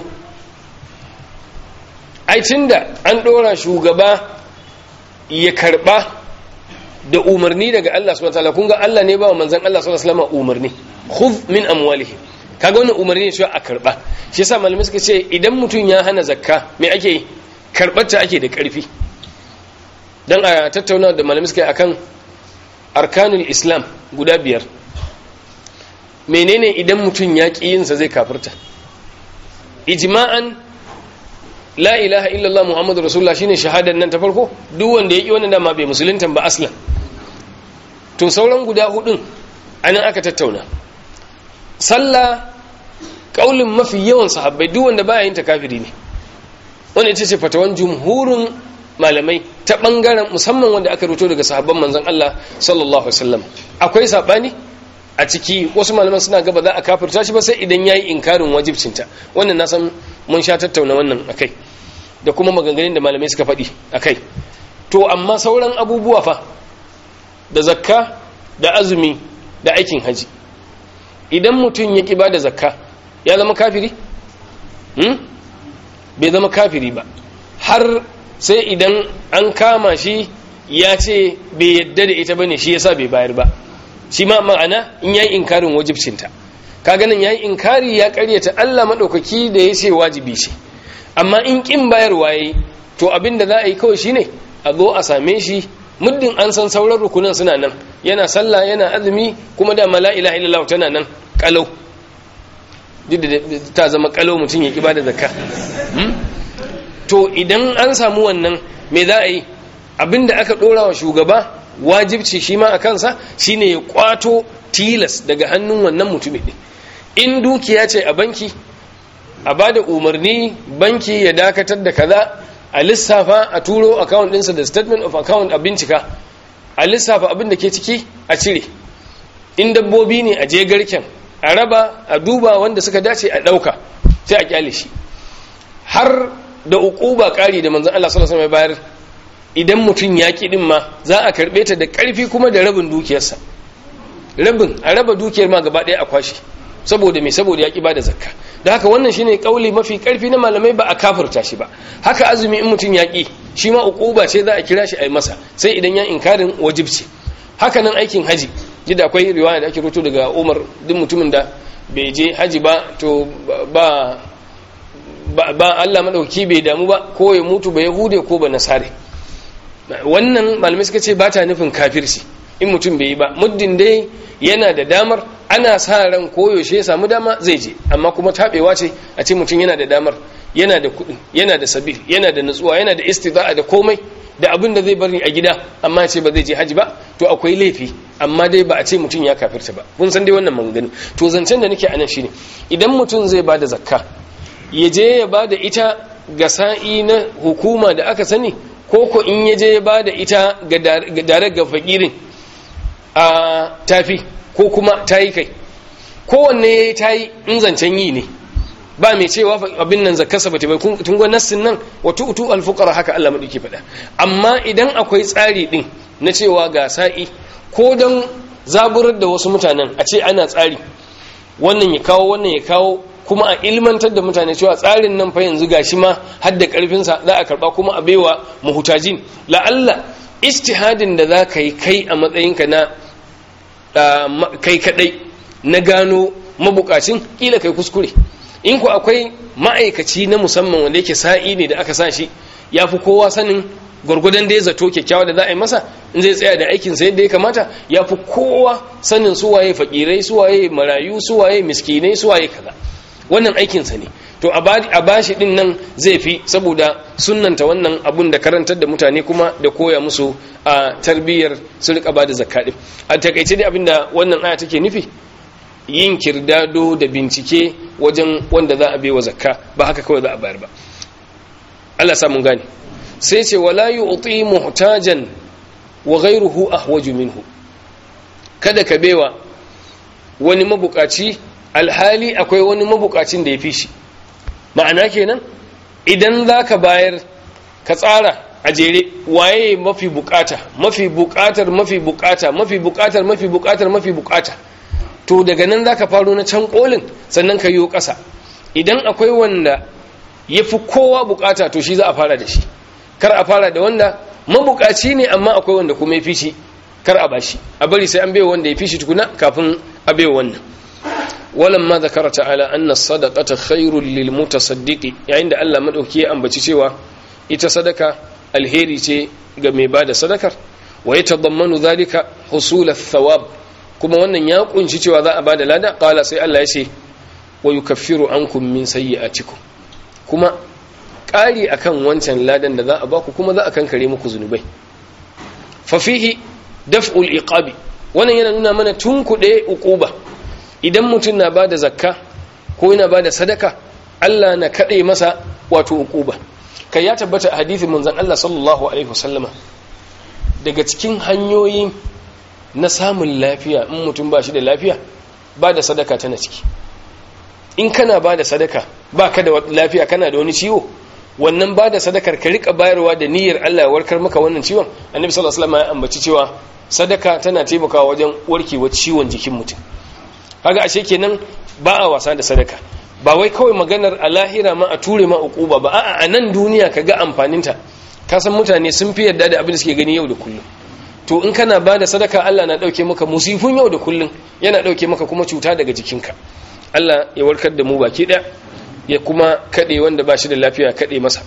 Ai tunda an ɗora shugaba ya karɓa da umarni daga Allah subhanahu wataala, kun ga Allah ne ba wa manzon Allah sallallahu alaihi wasallam umarni, khudh min amwalihim. Kaga wannan umarni ne cewa a karba. Shi yasa malamai suka ce idan mutum ya hana zakka, me ake yi? Karbarta ake da karfi. Dan a tattauna da malamai suka yi akan arkanul islam guda 5. Menene idan mutum ya ki yin sa zai kafirta? Ijma'an la ilaha illallah muhammadur rasulullah shine shahadar nan ta farko. Duk wanda ya ki wannan dama bai musulunta ba aslan. To sauran guda 4 anan aka tattauna. Sallah, kaulin mafi yawan sahabbai, duk wanda baya yin ta kafiri ne. Wannan ita ce fatawan jumhurin malamai ta bangaren musamman wanda aka rubuto daga sahabban manzon Allah sallallahu alaihi wasallam. Akwai sabani a ciki, wasu malaman suna gaba za a kafirta shi ba sai idan yayi inkarin wajibcinta. Wannan na san mun sha tattauna wannan akai, da kuma maganganun da malamai suka faɗi akai. To amma sauran abubuwa fa, da zakka, da azumi, da aikin haji, idan mutum ya ƙi ba da zakka ya zama kafiri? Bai zama kafiri ba, har sai idan an kama shi ya ce bai yadda da ita bane, shi yasa bai bayar ba. Shi ma ma'ana in yayi inkarin wajibcinta. Kaga nan yayi inkari, ya ƙaryata Allah madaukaki da ya ce wajibi ce. Amma in kin bayarwa yayi, to abinda za a yi kawai shine a zo a same shi, muddin an san sauran rukunan suna nan, yana sallah, yana azumi, kuma da la ilaha illallah tana nan kalau, duk da ta zama kalau mutum ya kiba da zakka. To idan an samu wannan, me za a yi? Abinda aka dora wa shugaba wajibci shi ma a kansa shine ya kwato tilas daga hannun wannan mutumin din. In dukiya ce a banki, a bada umarni banki ya dakatar da kaza, a lissafa, a turo account ɗinsa da statement of account a bincika, a lissafa abin da ke ciki a cire. In dabbobi ne a je garken, a raba, a duba wanda suka dace a ɗauka, sai a kyale shi. Har da uquba ƙari da manzon Allah sallallahu alaihi wasallam ya bayar, idan mutum ya ki din ma za a karɓe ta da ƙarfi kuma da rabin dukiyarsa. Rabin, a raba dukiyar ma gaba ɗaya a kwashi. Saboda me? Saboda ya ki bada zakka. Da haka wannan shine kauli mafi karfi na malamai, ba a kafirta shi ba. Haka azumi in mutum ya ki, shi ma uquba ce za a kira shi a yi masa, sai idan ya inkarin wajibci. Haka nan aikin haji, jida akwai riwaya da ake rubuto daga Umar, duk mutumin da bai je haji ba to ba Allah madauki bai damu ba, ko ya mutu ba yahude ko ba nasare. Wannan malamai suka ce ba ta nufin kafirci in mutum bai yi ba, muddin dai yana da damar, ana sa ran koyaushe ya samu dama zai je. Amma kuma tabewa ce a ce mutum yana da damar, yana da kuɗi, yana da sabil, yana da nutsuwa, yana da istida'a da komai, da abin da zai bari a gida amma ya ce ba zai je haji ba to akwai laifi, amma dai ba a ce mutum ya kafirta ba. kun san dai wannan maganganu. To zancen da nake anan shine idan mutum zai bada zakka ya je ya bada ita ga sa'i na hukuma da aka sani, ko ko in ya je ya bada ita ga dare ga fakirin a tafi ko kuma tayi kai, kowanne yayi tayi in zancen yi ne, ba mai cewa abin nan zakkarsa ba ta bai. tun ga nassin nan wa tu'tu al-fuqara, haka Allah madauki faɗa. amma idan akwai tsari din na cewa ga sa'i, ko dan zaburar da wasu mutanen a ce ana tsari, wannan ya kawo wannan ya kawo, kuma a ilmantar da mutane cewa tsarin nan fa yanzu gashi ma har da karfin sa za a karba kuma a baiwa muhtajin, la'alla ijtihadin da za ka yi kai a matsayinka na kai kadai na gano mabukacin, kila kai kuskure. in ku akwai ma'aikaci na musamman wanda yake sa'i ne da aka sa shi, ya fi kowa sanin gwargwadon da ya zato kyakkyawa da za a yi masa in zai tsaya da aikinsa yadda ya kamata, ya fi kowa sanin suwaye fakirai, suwaye marayu, suwaye miskinai, suwaye kaza. wannan aikinsa ne. to a bashi din nan zai fi, saboda sunnanta wannan abun da karantar da mutane kuma da koya musu a tarbiyyar su rika bada zakka din. a takaice dai abinda wannan aya take nufi, yin kirdado da bincike wajen wanda za a baiwa zakka, ba haka kawai za a bayar ba. Allah sa mun gane. sai ce wala yu'ti muhtajan wa ghayruhu ahwaju minhu, kada ka baiwa wani mabukaci alhali akwai wani mabukacin da ya fi shi. ma'ana kenan idan zaka bayar ka tsara a jere waye mafi bukata, mafi bukatar mafi bukata, mafi bukatar mafi bukatar mafi bukata, to daga nan zaka faro na can kolin sannan ka yi ƙasa. idan akwai wanda ya fi kowa bukata to shi za a fara da shi, kar a fara da wanda mabukaci ne amma akwai wanda kuma ya fi shi, kar a bashi, a bari sai an baiwa wanda ya fi shi tukuna kafin a baiwa wannan. walamma zakara ta'ala anna sadaqata khairul lil mutasaddiqi, yayin da Allah madauki ya ambaci cewa ita sadaka alheri ce ga mai bada sadakar, wa yatadammanu dhalika husul ath-thawab, kuma wannan ya kunshi cewa za a bada lada. qala sai Allah ya ce wa yukaffiru ankum min sayyi'atikum, kuma ƙari akan wancan ladan da za a baku kuma za a kankare muku zunubai. fa fihi daf'ul iqabi, wannan yana nuna mana tunkuɗe uquba. idan mutum na bada zakka ko yana bada sadaka, Allah na kade masa wato uquba. kai ya tabbata a hadisin manzon Allah sallallahu alaihi wasallama, daga cikin hanyoyi na samun lafiya in mutum ba shi da lafiya, bada sadaka tana ciki. in kana bada sadaka baka da lafiya, kana da wani ciwo, wannan bada sadakar ka rika bayarwa da niyyar Allah ya warkar maka wannan ciwon. Annabi sallallahu alaihi wasallam ya ambaci cewa sadaka tana taimakawa wajen warkewar ciwon jikin mutum. kaga ashe kenan ba a wasa da sadaka, ba wai kawai maganar a lahira ma a ture ma uquba ba, a'a a nan duniya kaga amfaninta. ka san mutane sun fi yarda da abin da suke gani yau da kullum, to in kana bada sadaka Allah na dauke maka musifun yau da kullum, yana dauke maka kuma cuta daga jikinka. Allah ya warkar da mu baki daya, ya kuma kade wanda ba shi da lafiya kade masa,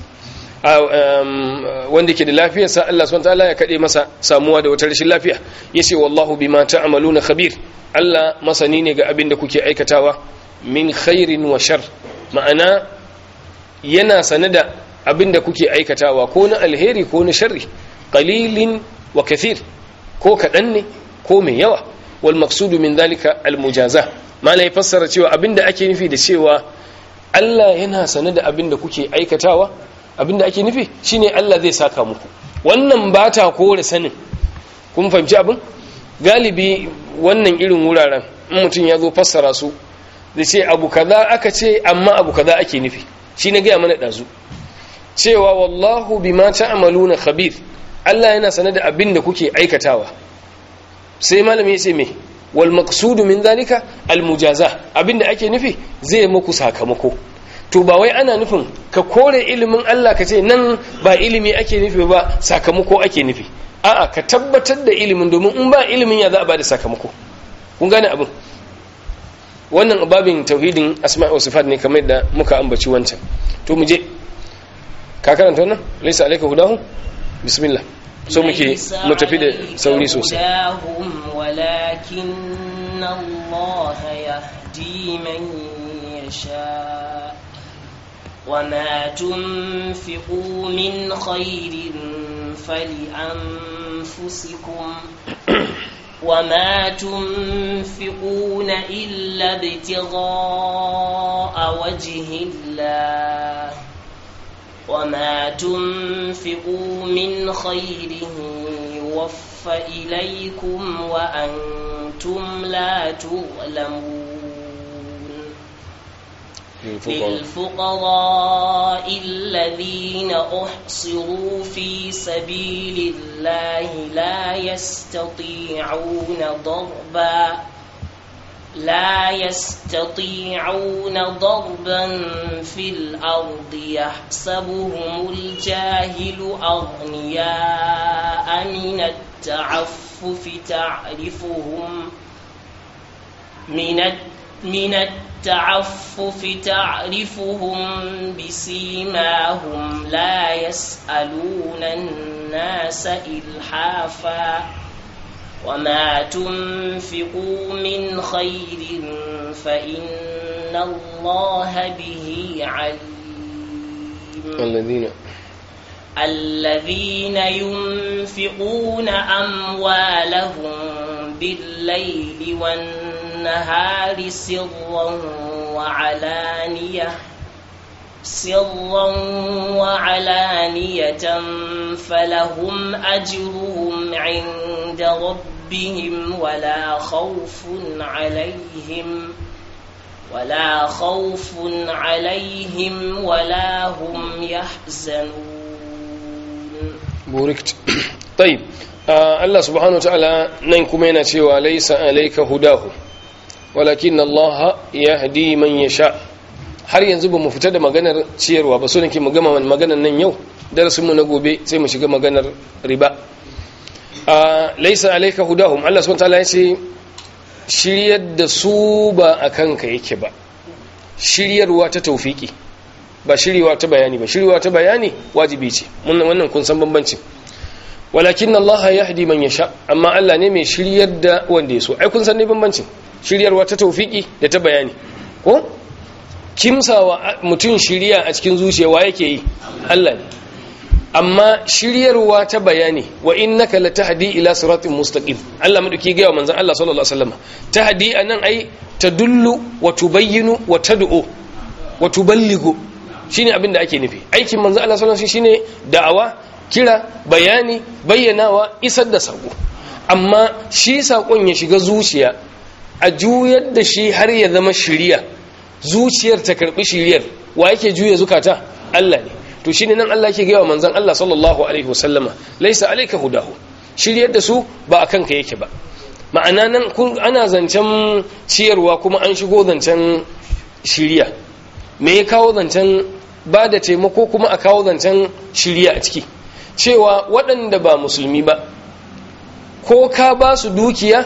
wanda ke da lafiyarsa Allah subhanahu wataala ya kade masa samuwa da wata rashin lafiya. yace wallahu bima ta'maluna khabir, Allah masani ne ga abin da kuke aikatawa, min khairin wa shar, ma'ana yana sane da abin da kuke aikatawa ko na alheri ko na sharri, qalilin wa kathir, ko kadan ne ko mai yawa. wal maqsudu min dhalika al mujazah, mala ya fassara cewa abin da ake nufi da cewa Allah yana sane da abin da kuke aikatawa, abin da ake nufi shine Allah zai saka muku. wannan ba ta kore sanin. kun fahimci abin? galibi wannan irin wuraren in mutum ya zo fassara su da ce abu kaza aka ce amma abu kaza ake nufi, shi ne gaya mana ɗazu cewa wallahu bima ta'maluna khabir, Allah yana sane da abin da kuke aikatawa. sai malami ya ce me wal maqsudu min zalika al mujaza, abin da ake nufi zai muku sakamako. to ba wai ana nufin ka kore ilimin Allah ka ce nan ba ilimi ake nufi ba sakamako ake nufi, a'a ka tabbatar da ilimin, domin in ba ilimin ya za a ba da sakamako. kun gane abin? wannan babin tauhidin asma'i wa sifat ne kamar da muka ambaci wancan. to mu je, ka karanta wannan laysa alayka hudahu, bismillah. so muke mu tafi da sauri sosai. walakin Allah yahdi man yasha وما تنفقوا من خير فلأنفسكم وما تنفقون إلا ابتغاء وجه الله وما تنفقوا من خير يوفى إليكم وأنتم لا تظلمون للفقراء الذين أحصروا في سبيل الله لا يستطيعون ضربا في الأرض يحسبهم الجاهل أغنياء من التعفف تعرفهم بسيماهم لا يسألون الناس إلحافا وما تنفقوا من خير فإن الله به عليم الذين ينفقون أموالهم بالليل والنهار سرا وعلانية فلهم أجرهم عند ربهم ولا خوف عليهم ولا هم يحزنون. بوركت. طيب Allah subhanahu wa ta'ala nan kuma yana cewa laisa alayka hudahu walakin Allah yahdi man yasha. Har yanzu ba mu fita da maganar ciyarwa ba, so nake mu gama maganar nan yau, darasin mu na gobe sai mu shiga maganar riba. Laisa alayka hudahum, Allah subhanahu wa ta'ala ya ce shiryar da su ba akan ka yake ba, shiryarwa ta tawfiki ba shiryarwa ta bayani ba. Shiryarwa ta bayani wajibi ce, wannan kun san bambancin. walakin Allah yahdi man yasha, amma Allah ne mai shiryar da wanda ya so. Ai kun san ne bambancin shiryarwa ta tawfiki da ta bayani ko? Kimsawa mutum shiriya a cikin zuciya wa yake yi? Allah ne. Amma shiryarwa ta bayani, wa innaka latahdi ila siratin mustaqim, Allah madauki ga manzon Allah sallallahu alaihi wasallam tahdi anan ai tadullu wa tubayyinu wa tad'u wa tuballighu, shine abin da ake nufi. Aikin manzon Allah sallallahu alaihi wasallam shine da'awa, kira, bayani, bayyanawa, isar da sako. Amma shi sakon ya shiga zuciya, a juyar da shi har ya zama shiriya, zuciyar ta karbi shiriyar, wa yake juya zukata? Allah ne. To shine nan Allah yake gaya wa manzon Allah sallallahu alaihi wasallama laisa alayka hudahu, shiryar da su ba akan ka yake ba. Ma'ana nan ana zancen ciyarwa kuma an shigo zancen shiriya. Me ya kawo zancen ba da taimako kuma a kawo zancen shiriya a ciki? Cewa waɗanda ba musulmi ba, ko ka ba su dukiya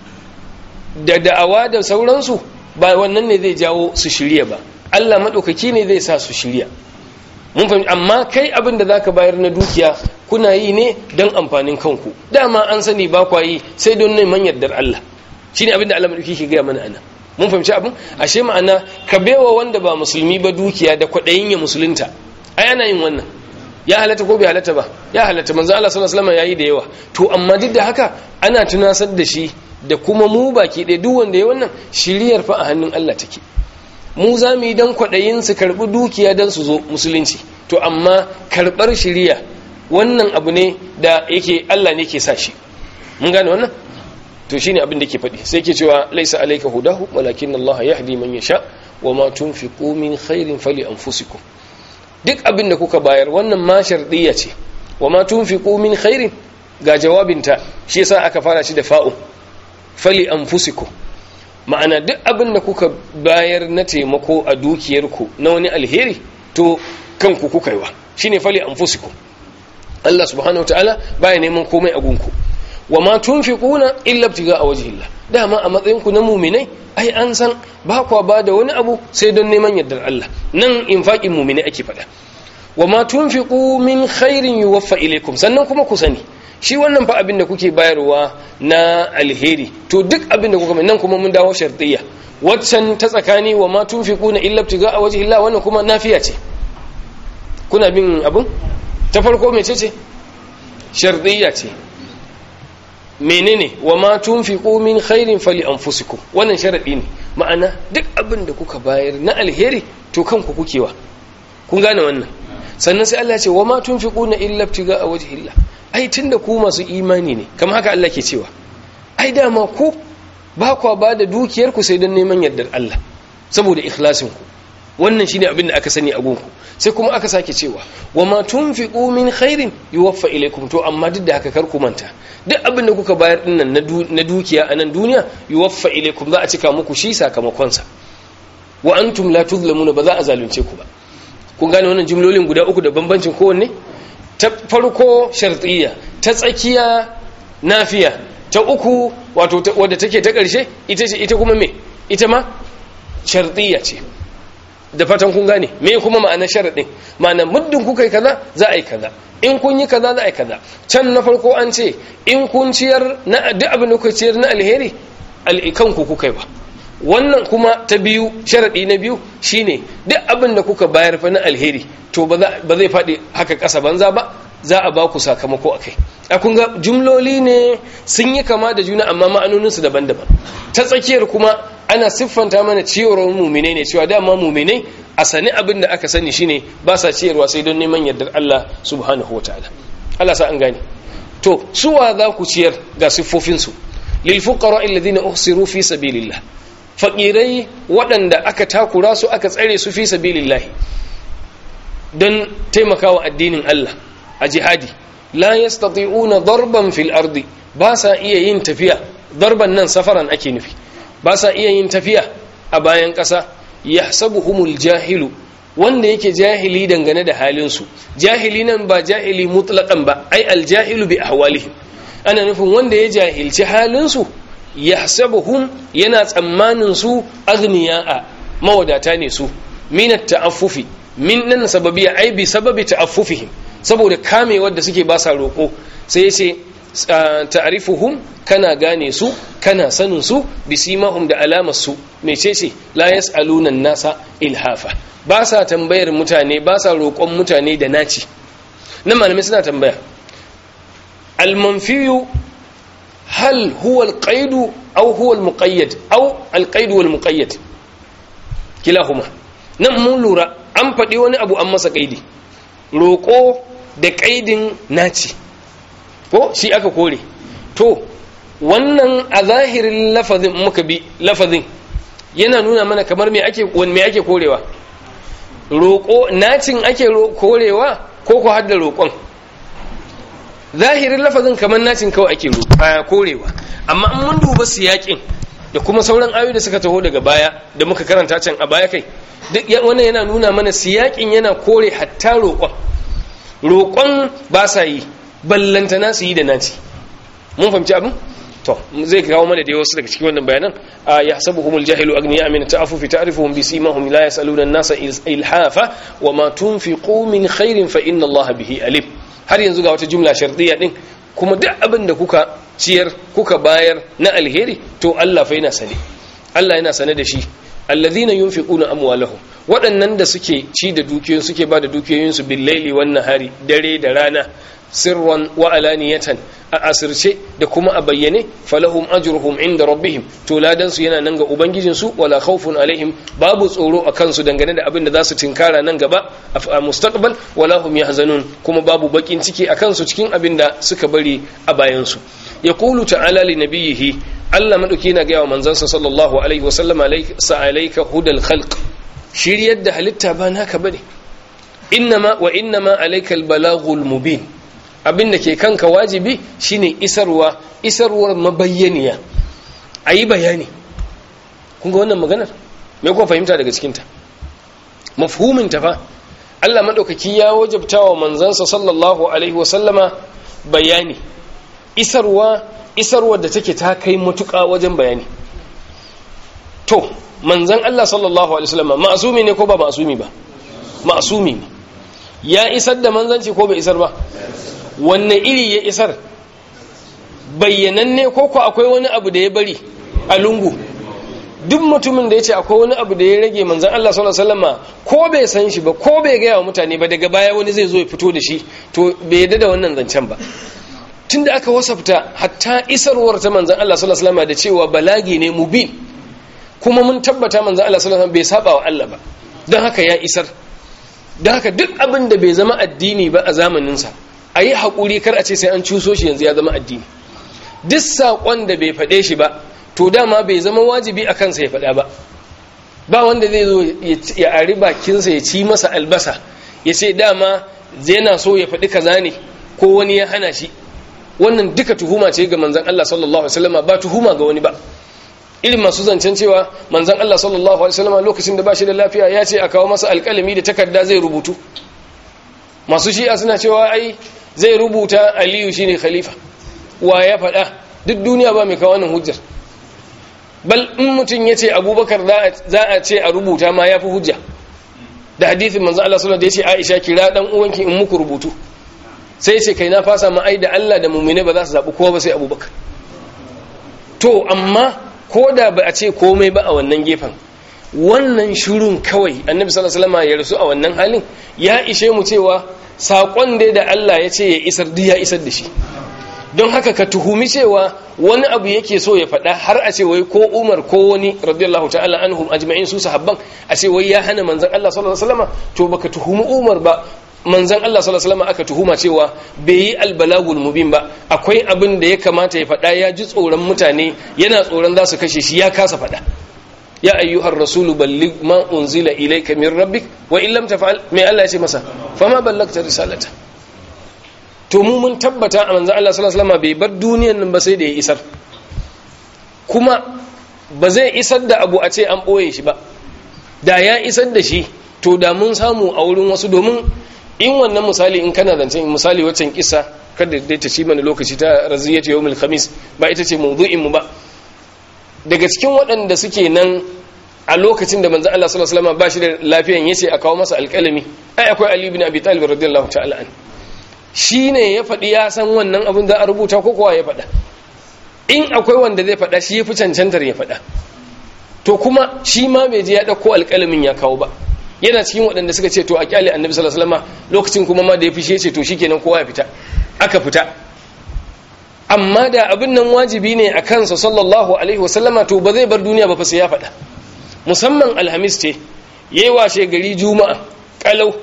da da'awa da sauransu, ba wannan ne zai jawo su shirya ba. Allah maɗaukaki ne zai sa su shirya. Mun fahimci, amma kai abin da zaka bayar na dukiya kuna yi ne don amfanin kanku. Dama an sani ba kwa yi sai don neman yardar Allah. Shine abin da Allah maɗaukaki ke gaya mana ana. Mun fahimci abin? Ashe ma'ana ka baiwa wanda ba musulmi ba dukiya da kwaɗayin ya musulunta. Ai ana yin wannan. Ya halatta ko bai halatta ba? Ya halatta. Manzo Allah sallallahu alaihi wasallam yayi da yawa. To amma duk da haka ana tunasar da shi da kuma mu baki ɗaya, duk wanda ya wannan shiriyar fa a hannun Allah take. Mu za mu yi dan kwaɗayin su karɓi dukiya dan su zo musulunci. To amma karɓar shiriya wannan abu ne da yake Allah ne ke sa shi. Mun gane wannan? To shine abin da ke faɗi. Sai yake cewa laisa alayka hudahu walakin Allah yahdi man yasha wa ma tunfiqu min khairin fali anfusikum. Duk abin da kuka bayar, wannan ma sharɗiyya ce. Wa ma tunfiqu min khairin, ga jawabinta, shi yasa aka fara shi da fa'u. Fali anfusikum. Ma'ana duk abin da kuka bayar na taimako a dukiyarku na wani alheri, to kanku kuka yiwa. Shine fali anfusikum. Allah subhanahu wataala baya neman komai a gunku. Wa ma tunfiquna illa ibtigaa wajhillah. Dama a matsayinku na mu'minai, ai an san ba kwa ba da wani abu sai don neman yardar Allah. Nan infaqin mu'mini ake faɗa. Wa ma tunfiqu min khairin yuwaffa ilaykum. Sannan kuma ku sani, shi wannan fa abin da kuke bayarwa na alheri, to duk abin da kuka mai, nan kuma mun dawo shartiyya. Waccan ta tsakani wa ma tunfiquna illa ibtigaa wajhillah, wannan kuma nafiya ce. Kuna bin abin? Ta farko mece ce? shartiyya ce. Menene wa ma tunfiqu min khairin fali anfusikum, wannan sharadi ne, ma'ana duk abin da kuka bayar na alheri to kanku kukewa. Kun gane wannan? Sannan sai Allah ya ce wa ma tunfiquna illa ibtigaa wajhillah, ai tunda ku masu imani ne, kamar haka Allah ke cewa ai dama ku ba kwa ba da dukiyar ku sai don neman yardar Allah saboda ikhlasin ku, wannan shine abin da aka sani a gunku. Sai kuma aka sake cewa wa ma tunfiqu min khairin yuwaffa ilaykum, to amma duk da haka kar ku manta duk abin da kuka bayar dinnan na dukiya a nan duniya yuwaffa ilaykum, za a cika muku shi sakamakon sa, wa antum la tuzlamuna, ba za a zalunce ku ba. Kun gane wannan jumlolin guda uku da bambancin kowanne? Ta farko shartiyya, ta tsakiya nafiya, ta uku wato wadda take ta ƙarshe ita kuma me, ita ma shartiyya ce. Da fatan kun gane me kuma ma'anar sharadin, ma'ana muddin kuka yi kaza za a yi kaza, in kun yi kaza za a yi kaza. Can na farko an ce in kun ciyar na duk abin da kuka ciyar na alheri kanku kuka yi ba. Wannan kuma ta biyu, sharadi na biyu shine duk abin da kuka bayar fa na alheri to ba zai faɗi haka ƙasa banza ba, za a ba ku sakamako akai. A kun ga jumloli ne sun yi kama da juna amma ma'anoninsu daban-daban. Ta tsakiyar kuma ana siffanta mana ciyarwar muminai ne, cewa dama muminai a sani abin da aka sani shine ba sa ciyarwa sai don neman yardar Allah subhanahu wataala. Allah sa an gane. To suwa za ku ciyar ga siffofinsu? Lil fuqara alladhina uhsiru fi sabilillah, fakirai waɗanda aka takura su aka tsare su fi sabilillah don taimakawa addinin Allah a jihadi. La yastati'una darban fil ardi, ba sa iya yin tafiya, darban nan safaran ake nufi, ba sa iya yin tafiya a bayan ƙasa. Yahsabuhumul jahilu, wanda yake jahili dangane da halinsu. Jahili nan ba jahili mutlaqan ba, ai aljahilu bi ahwalihim, ana nufin wanda ya jahilci halinsu. Yahsabuhum, yana tsammanin su aghniya'a, mawadata ne su. Min at-ta'affufi, min nan sababiyya, ai bi sababi ta'affufihim, saboda kamewar da suke ba sa roƙo. Sai yace ta'rifuhum, kana gane su, kana sanin su, bisimahum, da alamar su. Mecece? La yas'aluna an-nasa ilhafa, ba sa tambayar mutane, ba sa roƙon mutane da naci. Nan malamai suna tambaya, al-manfiyu hal huwa al-qaid aw huwa al-muqayyad aw al-qaid wal muqayyad, kilahuma. Nan mun lura an faɗi wani abu an masa qaidi, roƙo da qaidin naci, ko shi aka kore. To wannan a zahirin lafazin muka bi lafazin yana nuna mana kamar me ake korewa, roƙo, nacin ake korewa ko ko hadda roƙon. Zahirin lafazin kamar nacin kawai ake korewa, amma in mun duba siyakin da kuma sauran ayoyi da suka taho daga baya da muka karanta can a baya kai, duk wannan yana nuna mana siyakin yana kore hatta roƙon ba sa yi, ballantana su yi da naci. Mun fahimci abin? To zai kawo mana da wasu daga cikin wannan bayanan. Yahsabuhumul jahilu aghniya min ta'affufi, ta'rifuhum bisimahum, la yas'aluna an-nasa ilhafa, wa ma tunfiqu min khairin fa inna Allaha bihi alim. Har yanzu ga wata jumla shartiyya din, kuma duk abin da kuka ciyar kuka bayar na alheri to Allah fa yana sane, Allah yana sane da shi. Alladhina yunfiquna amwalahum, waɗannan da suke ci da dukiyoyin, suke ba da dukiyoyinsu bil laili wan nahari, dare da rana, sirran wa alaniyatan, a asirce da kuma a bayyane. Falahum ajruhum inda rabbihim, to ladan su yana nan ga ubangijin su. Wala khawfun alaihim, babu tsoro a kansu dangane da abin da za su tinkara nan gaba a mustaqbal. Wala hum yahzanun, kuma babu bakin ciki a kansu cikin abin da suka bari a bayan su. Yaqulu ta'ala li nabiyhi, Allah madauki na ga yawa manzansa sallallahu alaihi wasallam, alayka hudal khalq, shiryar da halitta ba naka bane. Innama alayka al-balaghul mubin, abin da ke kanka wajibi shine isarwar mabayyaniya, ayi bayani. Kun ga wannan maganar me kuka fahimta daga cikin ta? Mafhumin ta fa Allah madaukaki ya wajabtawa manzansa sallallahu alaihi wasallama bayani, isarwar da take ta kai mutuka wajen bayani. To manzan Allah sallallahu alaihi wasallama ma'sumi ne ko ba ma'sumi ba? Ma'sumi ne. Ya isar da manzanci ko bai isar ba? Wanne iri ya isar? Bayyananne ko akwai wani abu da ya bari a lungu? Duk mutumin da ya ce akwai wani abu da ya rage manzan Allah sallallahu alaihi wasallama, ko bai san shi ba ko bai gaya wa mutane ba, daga baya wani zai zo ya fito da shi, to bai yadda da wannan zancen ba. tunda aka wasafta hatta isarwar ta manzon Allah sallallahu alaihi wasallam da cewa balagi ne mubin, kuma mun tabbata manzon Allah sallallahu alaihi wasallam bai saba wa Allah ba, don haka ya isar. Don haka duk abin da bai zama addini ba a zamaninsa a yi haƙuri, kar a ce sai an cuso shi yanzu ya zama addini. Duk saƙon da bai faɗe shi ba to dama bai zama wajibi a kansa ya faɗa ba. Ba wanda zai zo ya ari bakinsa ya ci masa albasa ya ce dama yana so ya faɗi kaza ne ko wani ya hana shi. Wannan duka tuhuma ce ga manzon Allah sallallahu alaihi wasallam, ba tuhuma ga wani ba. Irin masu zancen cewa manzon Allah sallallahu alaihi wasallam lokacin da ba shi da lafiya ya ce a kawo masa alƙalami da takarda zai rubutu. Masu shi'a suna cewa ai zai rubuta Aliyu shine khalifa. Wa ya faɗa? Duk duniya ba mai kawo wannan hujjar. Bal in mutum ya ce Abubakar za a ce a rubuta ma ya fi hujja. Da hadithin manzon Allah sallallahu alaihi wasallam da ya ce Aisha kira dan uwanki in muku rubutu. Sai ce kai na fasa ma ai da Allah da mu'mine ba za su zabi kowa ba sai Abubakar. To amma ko da ba a ce komai ba a wannan gefen, wannan shirun kawai annabi sallallahu alaihi wasallam ya rasu a wannan halin ya ishe mu cewa sakon da Allah ya ce ya isar duk ya isar da shi. Don haka ka tuhumi cewa wani abu yake so ya faɗa har a ce wai ko Umar ko wani radiyallahu ta'ala anhum ajma'in su sahabban a ce wai ya hana manzon Allah sallallahu alaihi wasallam, to baka tuhumi Umar ba, manzon Allah sallallahu alaihi wasallam aka tuhuma cewa bai yi albalagul mubin ba. Akwai abin da ya kamata ya faɗa, ya ji tsoron mutane, yana tsoron za su kashe shi, ya kasa faɗa. Ya ayyuhar rasulu balligh ma unzila ilayka min rabbik wa in lam taf'al, mai Allah ya ce masa fama ballagta risalata. To mu mun tabbata a manzon Allah sallallahu alaihi wasallam bai bar duniyar nan ba sai da ya isar, kuma ba zai isar da abu a ce an boye shi ba. Da ya isar da shi to da mun samu a wurin wasu, domin in wannan misali in kana zancen misali waccan kissa kada dai ta ci mana lokaci ta raziyatu yawmul khamis ba ita ce mawdu'in mu ba. Daga cikin waɗanda suke nan a lokacin da manzo Allah sallallahu alaihi wasallam ba shi da lafiyan yace a kawo masa alƙalami, ai akwai Ali ibn Abi Talib radiyallahu ta'ala an. Shine ya faɗi ya san wannan abin da a rubuta ko kowa ya faɗa. In akwai wanda zai faɗa shi yafi cancantar ya faɗa. To kuma shi ma bai je ya dauko alƙalamin ya kawo ba. Yana cikin waɗanda suka ce to a kyale annabi sallallahu alaihi wasallam, lokacin kuma ma da ya fishe ce to shikenan kowa ya fita. Aka fita. Amma da abin nan wajibi ne a kansa sallallahu alaihi wasallama, to ba zai bar duniya ba fa sai ya faɗa. Musamman alhamis ce yayi washe gari juma'a kalau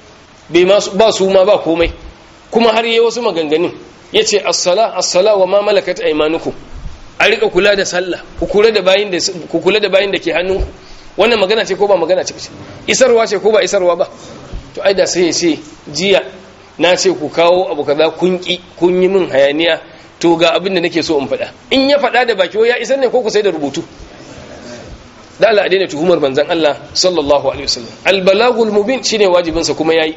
ba su ma ba komai, kuma har yayi wasu maganganun yace as-sala wa ma malakat aymanukum, a rika kula da sallah, ku kula da bayin da ke hannunku. Wannan magana ce ko ba magana ce? Isarwa ce ko ba isarwa ba? To ai da sai ya ce jiya na ce ku kawo abu kaza kun yi min hayaniya, to ga abin da nake so in faɗa. In ya faɗa da baki ya isar ne ko ku sai da rubutu? Da Allah a daina tuhumar manzon Allah sallallahu alaihi wasallam. Al-balagul mubin shine wajibinsa kuma yayi.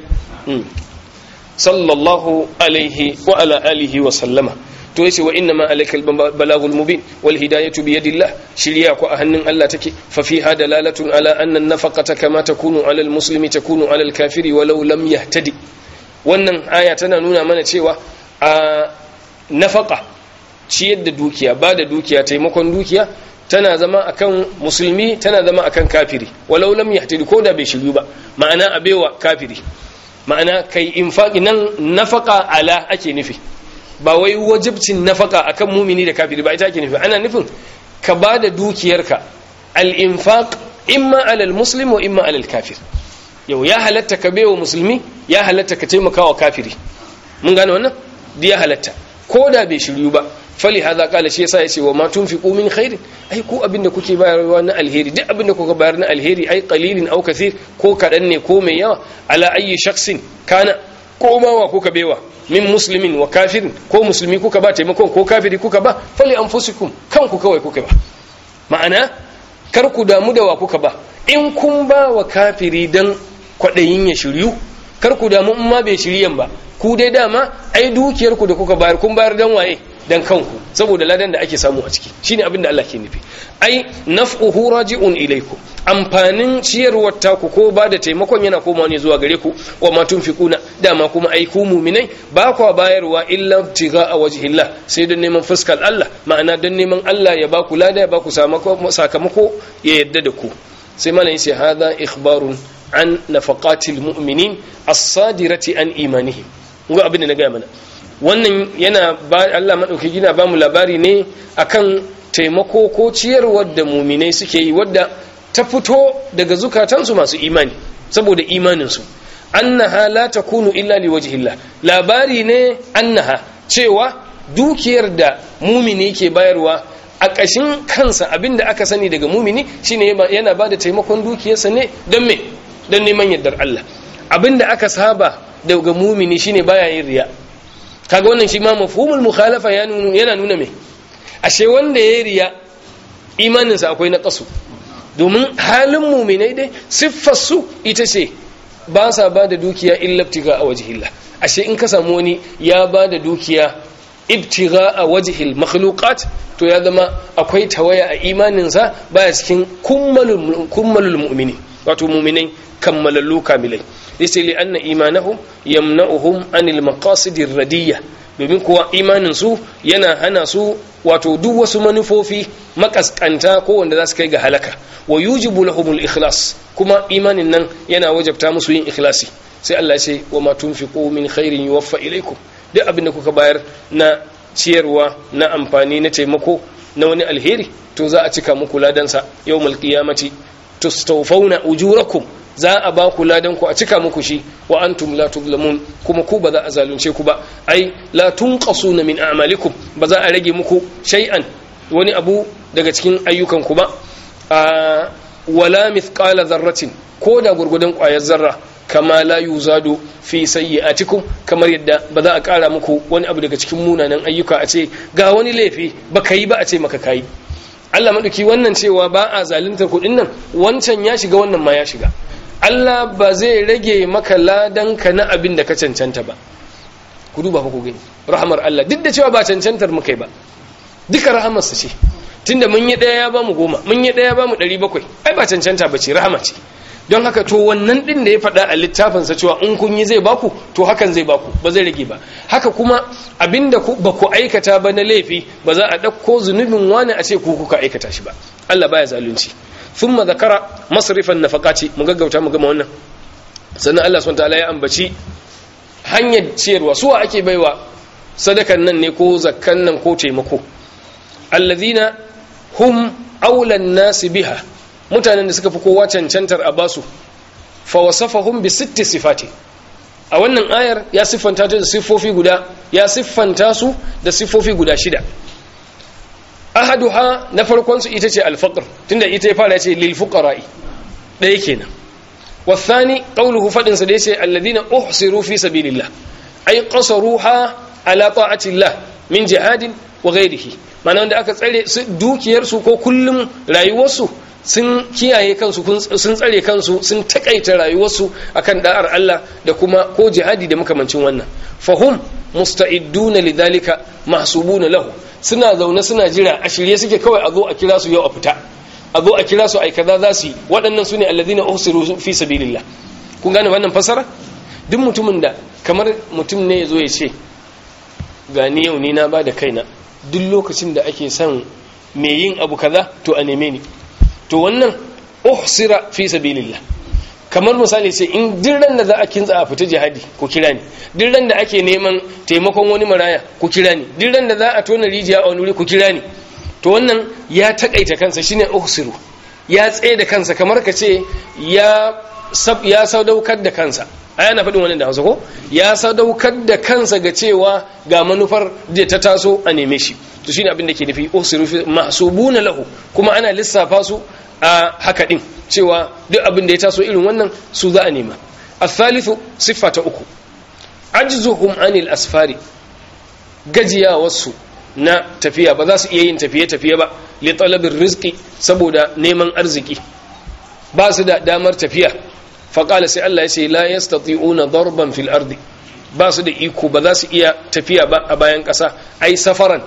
Sallallahu alaihi wa ala alihi wa sallama. To yace wa inna ma alaikal balagul mubin wal hidayatu bi yadillah, shiriya ko a hannun Allah take. Fa fiha dalalatun ala anna an-nafaqata kama takunu ala al-muslimi takunu ala al-kafiri walau lam yahtadi. Wannan aya tana nuna mana cewa a nafaqa, ciyar da dukiya, ba da dukiya, taimakon dukiya tana zama akan musulmi, tana zama akan kafiri walau lam yahtadi, ko da bai shiryu ba. Ma'ana abewa kafiri, ma'ana kai infaqi nan nafaqa ala ake nufi, ba wai wajibcin nafaka akan mumini da kafiri ba, ita ake nufi. Ana nufin ka ba da dukiyarka al-infaq imma alal muslim wa imma alal kafir. Yau ya halatta ka baiwa musulmi, ya halatta ka taimaka wa kafiri. Mun gane wannan? Ya halatta ko da bai shiryu ba. Fali hadha qala, shi yasa yace wa ma tunfiqu min khairin, ai ku abinda kuke bayarwa na alheri, duk abinda kuka bayar na alheri, ai qalilin aw kathir, ko kadan ne ko mai yawa, ala ayyi shakhsin kana, ko ma wa kuka baiwa, min muslimin wa kafirin, ko musulmi kuka ba taimakon ko kafiri kuka ba, fali anfusikum, kanku kawai kuka ba. Ma'ana kar ku damu da wa kuka ba. In kun ba wa kafiri dan kwadayin ya shiryu, kar ku damu in ma bai shiryan ba. Ku dai dama ai dukiyar ku da kuka bayar, kun bayar dan waye? Dan kanku, saboda ladan da ake samu a ciki. Shine abin da Allah ke nufi. Ai naf'uhu raji'un ilaykum, amfanin ciyarwar taku ko ba da taimakon yana komawa ne zuwa gare ku. Wa ma tunfiquna, dama kuma ai ku mu'minai ba kwa bayarwa illa tiga a wajhillah, sai don neman fuskar Allah, ma'ana don neman Allah ya ba ku lada, ya ba ku sakamako, ya yadda da ku. Sai mana yace hadha ikhbarun an nafaqatil mu'minin as-sadirati an imanihim. Ngo abin da na ga mana wannan yana ba Allah madaukaki gina ba mu labari ne akan taimako ko ciyarwar da muminai suke yi wadda ta fito daga zukatansu masu imani saboda imaninsu annaha la takunu illa liwajhillah labari ne annaha cewa dukiyar da mumini ke bayarwa a ƙashin kansa abinda aka sani daga mumini shine yana bada taimakon dukiyarsa ne don me don neman yardar Allah abinda aka saba daga mumini shine baya yin riya kaga wannan shi ma mafhumul mukhalafa yana nuna me ashe wanda ya riya imaninsa akwai na kasu domin halin muminai dai siffar su ita ce ba sa ba da dukiya illa ibtiga a wajhillah ashe in ka samu wani ya ba da dukiya ibtiga a wajhil makhluqat to ya zama akwai tawaya a imaninsa baya cikin kummalul mu'mini wato muminai kammalallu kamilai yace li anna imanahum yamna'uhum anil maqasidir radiyya domin kuwa imanin su yana hana su wato duk wasu manufofi makaskanta ko wanda za su kai ga halaka wa yujibu lahumul ikhlas kuma imanin nan yana wajabta musu yin ikhlasi sai Allah ya ce wa ma tunfiqu min khairin yuwaffa ilaykum duk abin da kuka bayar na ciyarwa na amfani na taimako na wani alheri to za a cika muku ladansa yawmal qiyamati tustawfawna ujurakum za a ba ku ladan ku a cika muku shi wa antum la tuzlamun kuma ku ba za a zalunce ku ba ai la tunqasuna min a'malikum ba za a rage muku shay'an wani abu daga cikin ayyukan ku ba wala mithqala dharratin ko da gurgudan ƙwayar zarra kama la yuzadu fi sayyi'atikum kamar yadda ba za a ƙara muku wani abu daga cikin munanan ayyuka a ce ga wani laifi baka yi ba a ce maka kai Allah madauki wannan cewa ba a zaluntar kuɗin nan wancan ya shiga wannan ma ya shiga Allah ba zai rage maka ladanka na abin da ka cancanta ba ku duba ku gani rahmar Allah duk da cewa ba cancantar mu kai ba duka rahamarsa ce tunda mun yi daya ya bamu 10 mun yi daya ya bamu 700 ai ba cancanta bace rahama ce don haka to wannan din da ya faɗa a littafin sa cewa in kun yi zai baku to hakan zai baku ba zai rage ba haka kuma abinda ba ku aikata ba na laifi ba za a dauko zunubin wani a ce ku kuka aikata shi ba Allah baya zalunci thumma zakara masrifan nafaqati mu gaggauta mu gama wannan sannan Allah subhanahu wataala ya ambaci hanyar ciyarwa suwa ake baiwa sadakan nan ne ko zakkan nan ko taimako alladhina hum awlan nas biha mutanen da suka fi kowa cancantar a basu fa wasafahum bi 6 sifati a wannan ayar ya siffanta ta da siffofi guda ya siffanta su da siffofi guda 6 ahaduha na farkon su ita ce al-faqr tunda ita ya fara ce lil fuqara'i dai kenan والثاني قوله فدن sa da yace alladhina uhsiru fi sabilillah ay qasaruha ala ta'ati Allah min jihadin wa ghayrihi mana wanda aka tsare dukiyar su ko kullum rayuwar su sun kiyaye kansu sun tsare kansu sun takaita rayuwar su akan da'ar Allah da kuma ko jihadi da makamancin wannan fahum musta'idduna lidhalika mahsubuna lahu suna zaune suna jira a shirye suke kawai a zo a kira su yau a fita a zo a kira su ai kaza za su yi waɗannan su ne alladhina uhsiru fi sabilillah kun gane wannan fasara duk mutumin da kamar mutum ne yazo ya ce ga ni yau ni na ba da kaina duk lokacin da ake son me yin abu kaza to a neme ni to wannan uhsira fi sabilillah kamar misali ce in dirran da za a kintsa a fita jihadi ku kira ni dirran da ake neman taimakon wani maraya ku kira ni dirran da za a tona rijiya a wani wuri ku kira ni to wannan ya takaita kansa shine uhsiru ya tsaye da kansa kamar ka ce ya sadaukar da kansa aya na faɗin wannan da Hausa ko ya sadaukar da kansa ga cewa ga manufar da ta taso a neme shi to shine abin da ke nufi uhsiru mahsubuna lahu kuma ana lissafa su a haka din cewa duk abin da ya taso irin wannan su za a nema al-thalithu sifata 3 ajzuhum anil asfari gajiyawarsu na tafiya ba za su iya yin tafiye-tafiye ba li talabir rizqi saboda neman arziki ba su da damar tafiya faqala sai Allah ya ce la yastati'una darban fil ardi ba su da iko ba za su iya tafiya ba a bayan ƙasa ai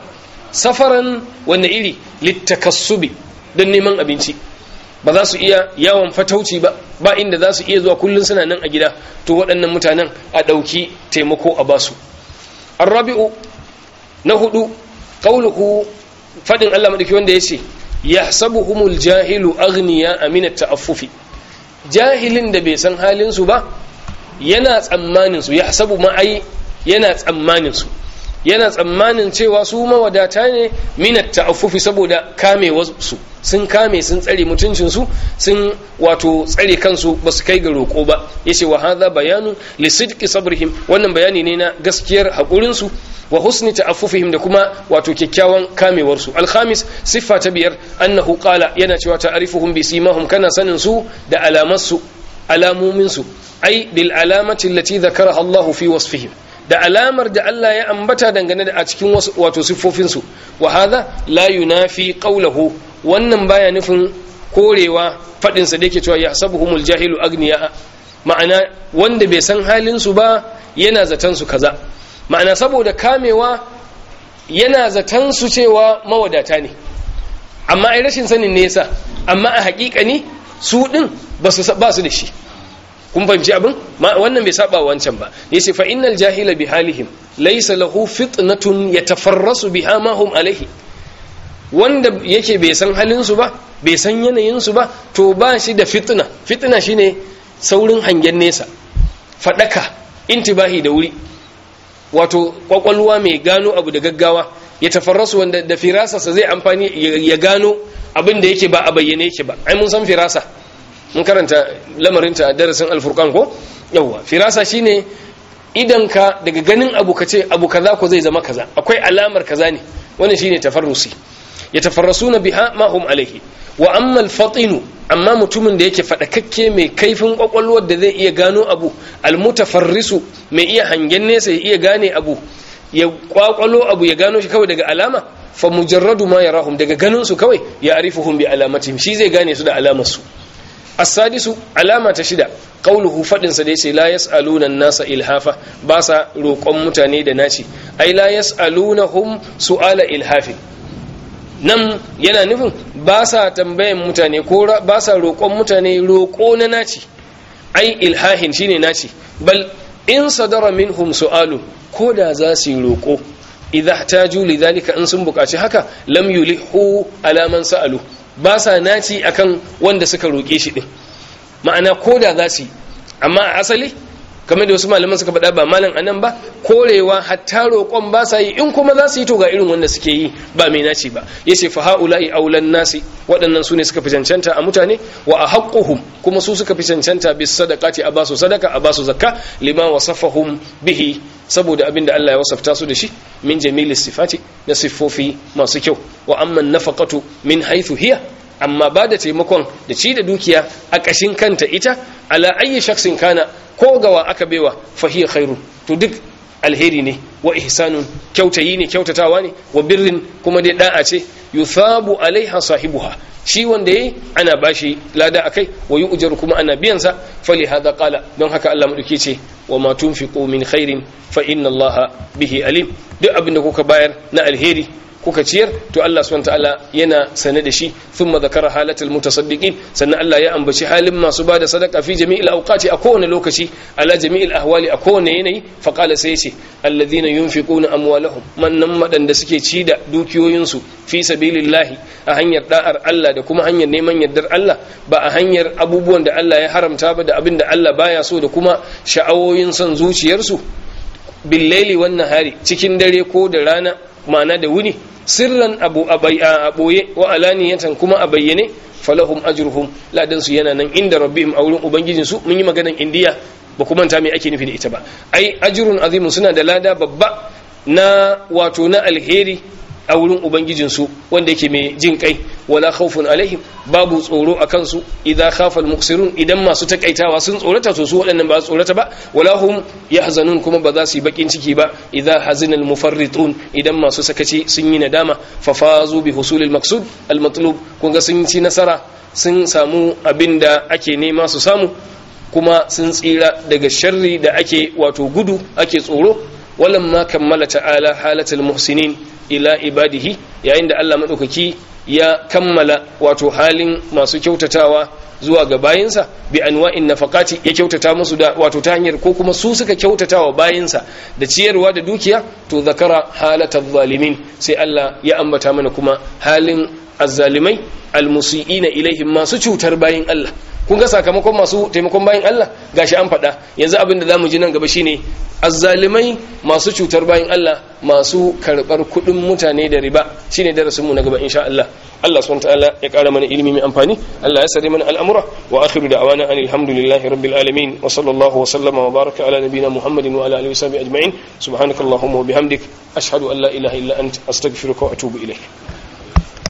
safaran wanda iri litakassubi don neman abinci ba za su iya yawon fatauci ba inda za su iya zuwa kullun suna nan a gida to waɗannan mutanen a ɗauki taimako a basu arrabi'u na 4 qauluhu fadin Allah madaki wanda yace yahsabuhumul jahilu aghniya min at-ta'affufi jahilin da bai san halin su ba yana tsammanin su yahsabu ma ai yana tsammanin su yana tsammanin cewa su mawadata ne minat ta'affufi saboda kamewarsu sun kame sun tsare mutuncinsu sun wato tsare kansu ba su kai ga roƙo ba yace wa hadha bayanu li sidqi sabrihim wannan bayani ne na gaskiyar haƙurinsu wa husni ta'affufihim da kuma wato kyakkyawan kamewarsu al-khamis siffa ta biyar annahu qala yana cewa ta'rifuhum bi simahum kana sanin su da alamarsu alamominsu ai bil alamati allati dhakaraha Allah fi wasfihim da alamar da Allah ya ambata dangane da a cikin wato siffofinsu wa hadha la yunafi qawluhu wannan baya nufin korewa fadin sa da yake cewa yahsabuhumul jahilu agniya ma'ana wanda bai san halin su ba yana zaton su kaza ma'ana saboda kamewa yana zaton su cewa mawadata ne amma ai rashin sanin ne yasa amma a haƙiƙa ne su din ba su da shi kun fahimci abin wannan bai saba wancan ba yace fa innal jahila bi halihim laysa lahu fitnatun yatafarrasu biha ma hum alaihi wanda yake bai san halin su ba bai san yanayin su ba to ba shi da fitna shine saurin hangen nesa fadaka intibahi da wuri wato kwakwalwa mai gano abu da gaggawa ya tafarrasu wanda da firasarsa zai amfani ya gano abin da yake ba a bayyane yake ba ai mun san firasa mun karanta lamarinta a darasin alfurqan ko yawa firasa shine idan ka daga ganin abu kace abu kaza ko zai zama kaza akwai alamar kaza ne wannan shine tafarrusi yatafarrasuna biha ma hum alaihi wa amma al-fatinu amma mutumin da yake fadakakke mai kaifin kwakwalwar da zai iya gano abu al-mutafarrisu mai iya hangen nesa ya iya gane abu ya kwakwalo abu ya gano shi kawai daga alama fa mujarradu ma yarahum daga ganin su kawai ya arifuhum bi alamatihim shi zai gane su da alamar su as-sadisu alama ta shida qauluhu fadin sa da yace la yasaluna an-nasa ilhafa ba sa roƙon mutane da naci ai la yasalunahum su'ala ilhafin nan yana nufin ba sa tambayan mutane ko ba sa roƙon mutane roƙo na naci ai ilhahin shine naci bal in sadara minhum su'alu ko da za su yi roƙo idza taju lidhalika in sun buƙaci haka lam yulihu ala man sa'alu ba sa naci akan wanda suka roƙe shi din ma'ana ko da za su yi amma a asali kamar da wasu malaman suka faɗa ba malam anan ba korewa hatta roƙon ba sa yi in kuma za su yi to ga irin wanda suke yi ba mai naci ba yace fa haula'i aulan nasi waɗannan su ne suka fi cancanta a mutane wa ahaqquhum kuma su suka fi cancanta bis sadaqati a basu sadaka a basu zakka lima wasafahum bihi saboda abinda Allah ya wasafta su da shi min jamili sifati na siffofi masu kyau wa amma nafaqatu min haythu hiya amma ba da taimakon da ci da dukiya a ƙashin kanta ita ala ayyi shaksin kana ko gawa aka baiwa fahiya khairu to duk alheri ne wa ihsanun kyautayi ne kyautatawa ne wa birrin kuma dai da'a ce yuthabu alaiha sahibuha shi wanda yayi ana bashi lada akai wa yu'jaru kuma ana biyan sa fali hada qala don haka Allah madauki ce wa ma tunfiqu min khairin fa inna Allaha bihi alim duk abinda kuka bayar na alheri kuka ciyar to Allah subhanahu wataala yana sane da shi thumma zakara halatul mutasaddiqin sannan Allah ya ambaci halin masu bada sadaka fi jami'il awqati a kowane lokaci ala jami'il ahwali a kowane yanayi fa qala sai ce alladhina yunfiquna amwalahum mannan madanda suke ci da dukiyoyinsu fi sabilillahi a hanyar da'ar Allah da kuma hanyar neman yardar Allah ba a hanyar abubuwan da Allah ya haramta ba da abin da Allah baya so da kuma sha'awoyin son zuciyarsu bil laili wan nahari cikin dare ko da rana ma'ana da wuni sirran abu a boye wa alaniyatan kuma a bayyane falahum ajruhum ladan su yana nan inda rabbihim a wurin ubangijin su mun yi maganan indiya ba kuma ta me ake nufi da ita ba ai ajrun azimun suna da lada babba na wato na alheri a wurin ubangijinsu wanda yake mai jin kai wala khawfun alaihim babu tsoro a kansu idza khafa almuqsirun idan masu takaitawa sun tsorata to su waɗannan ba su tsorata ba wala hum yahzanun kuma ba za su yi bakin ciki ba idza hazina almufarritun idan masu sakaci sun yi nadama fa fazu bi husul almaqsud almatlub kun ga sun ci nasara sun samu abinda ake nema su samu kuma sun tsira daga sharri da ake wato gudu ake tsoro walamma kammala ta'ala halatul muhsinin ila ibadihi yayin da Allah madaukaki ya kammala wato halin masu kyautatawa zuwa ga bayinsa bi anwa'in nafaqati ya kyautata musu da wato ta hanyar ko kuma su suka kyautatawa bayinsa da ciyarwa da dukiya to zakara halatal zalimin sai Allah ya ambata mana kuma halin azzalimai almusiina ilaihim masu cutar bayin Allah kun ga sakamakon masu taimakon bayin Allah gashi an faɗa yanzu abin da zamu ji nan gaba shine azzalimai masu cutar bayin Allah, masu karbar kudin mutane da riba. Shine darasin mu na gaba insha Allah. Allah subhanahu wa ta'ala ya kara mana ilimi mai amfani, Allah ya sare mana al'amura. Wa akhiru da'wana alhamdulillahi rabbil alamin, wa sallallahu wa sallama wa baraka ala nabiyyina Muhammadin wa ala alihi wa sahbihi ajma'in. Subhanakallahumma wa bihamdik ashhadu an la ilaha illa anta astaghfiruka wa atubu ilayk.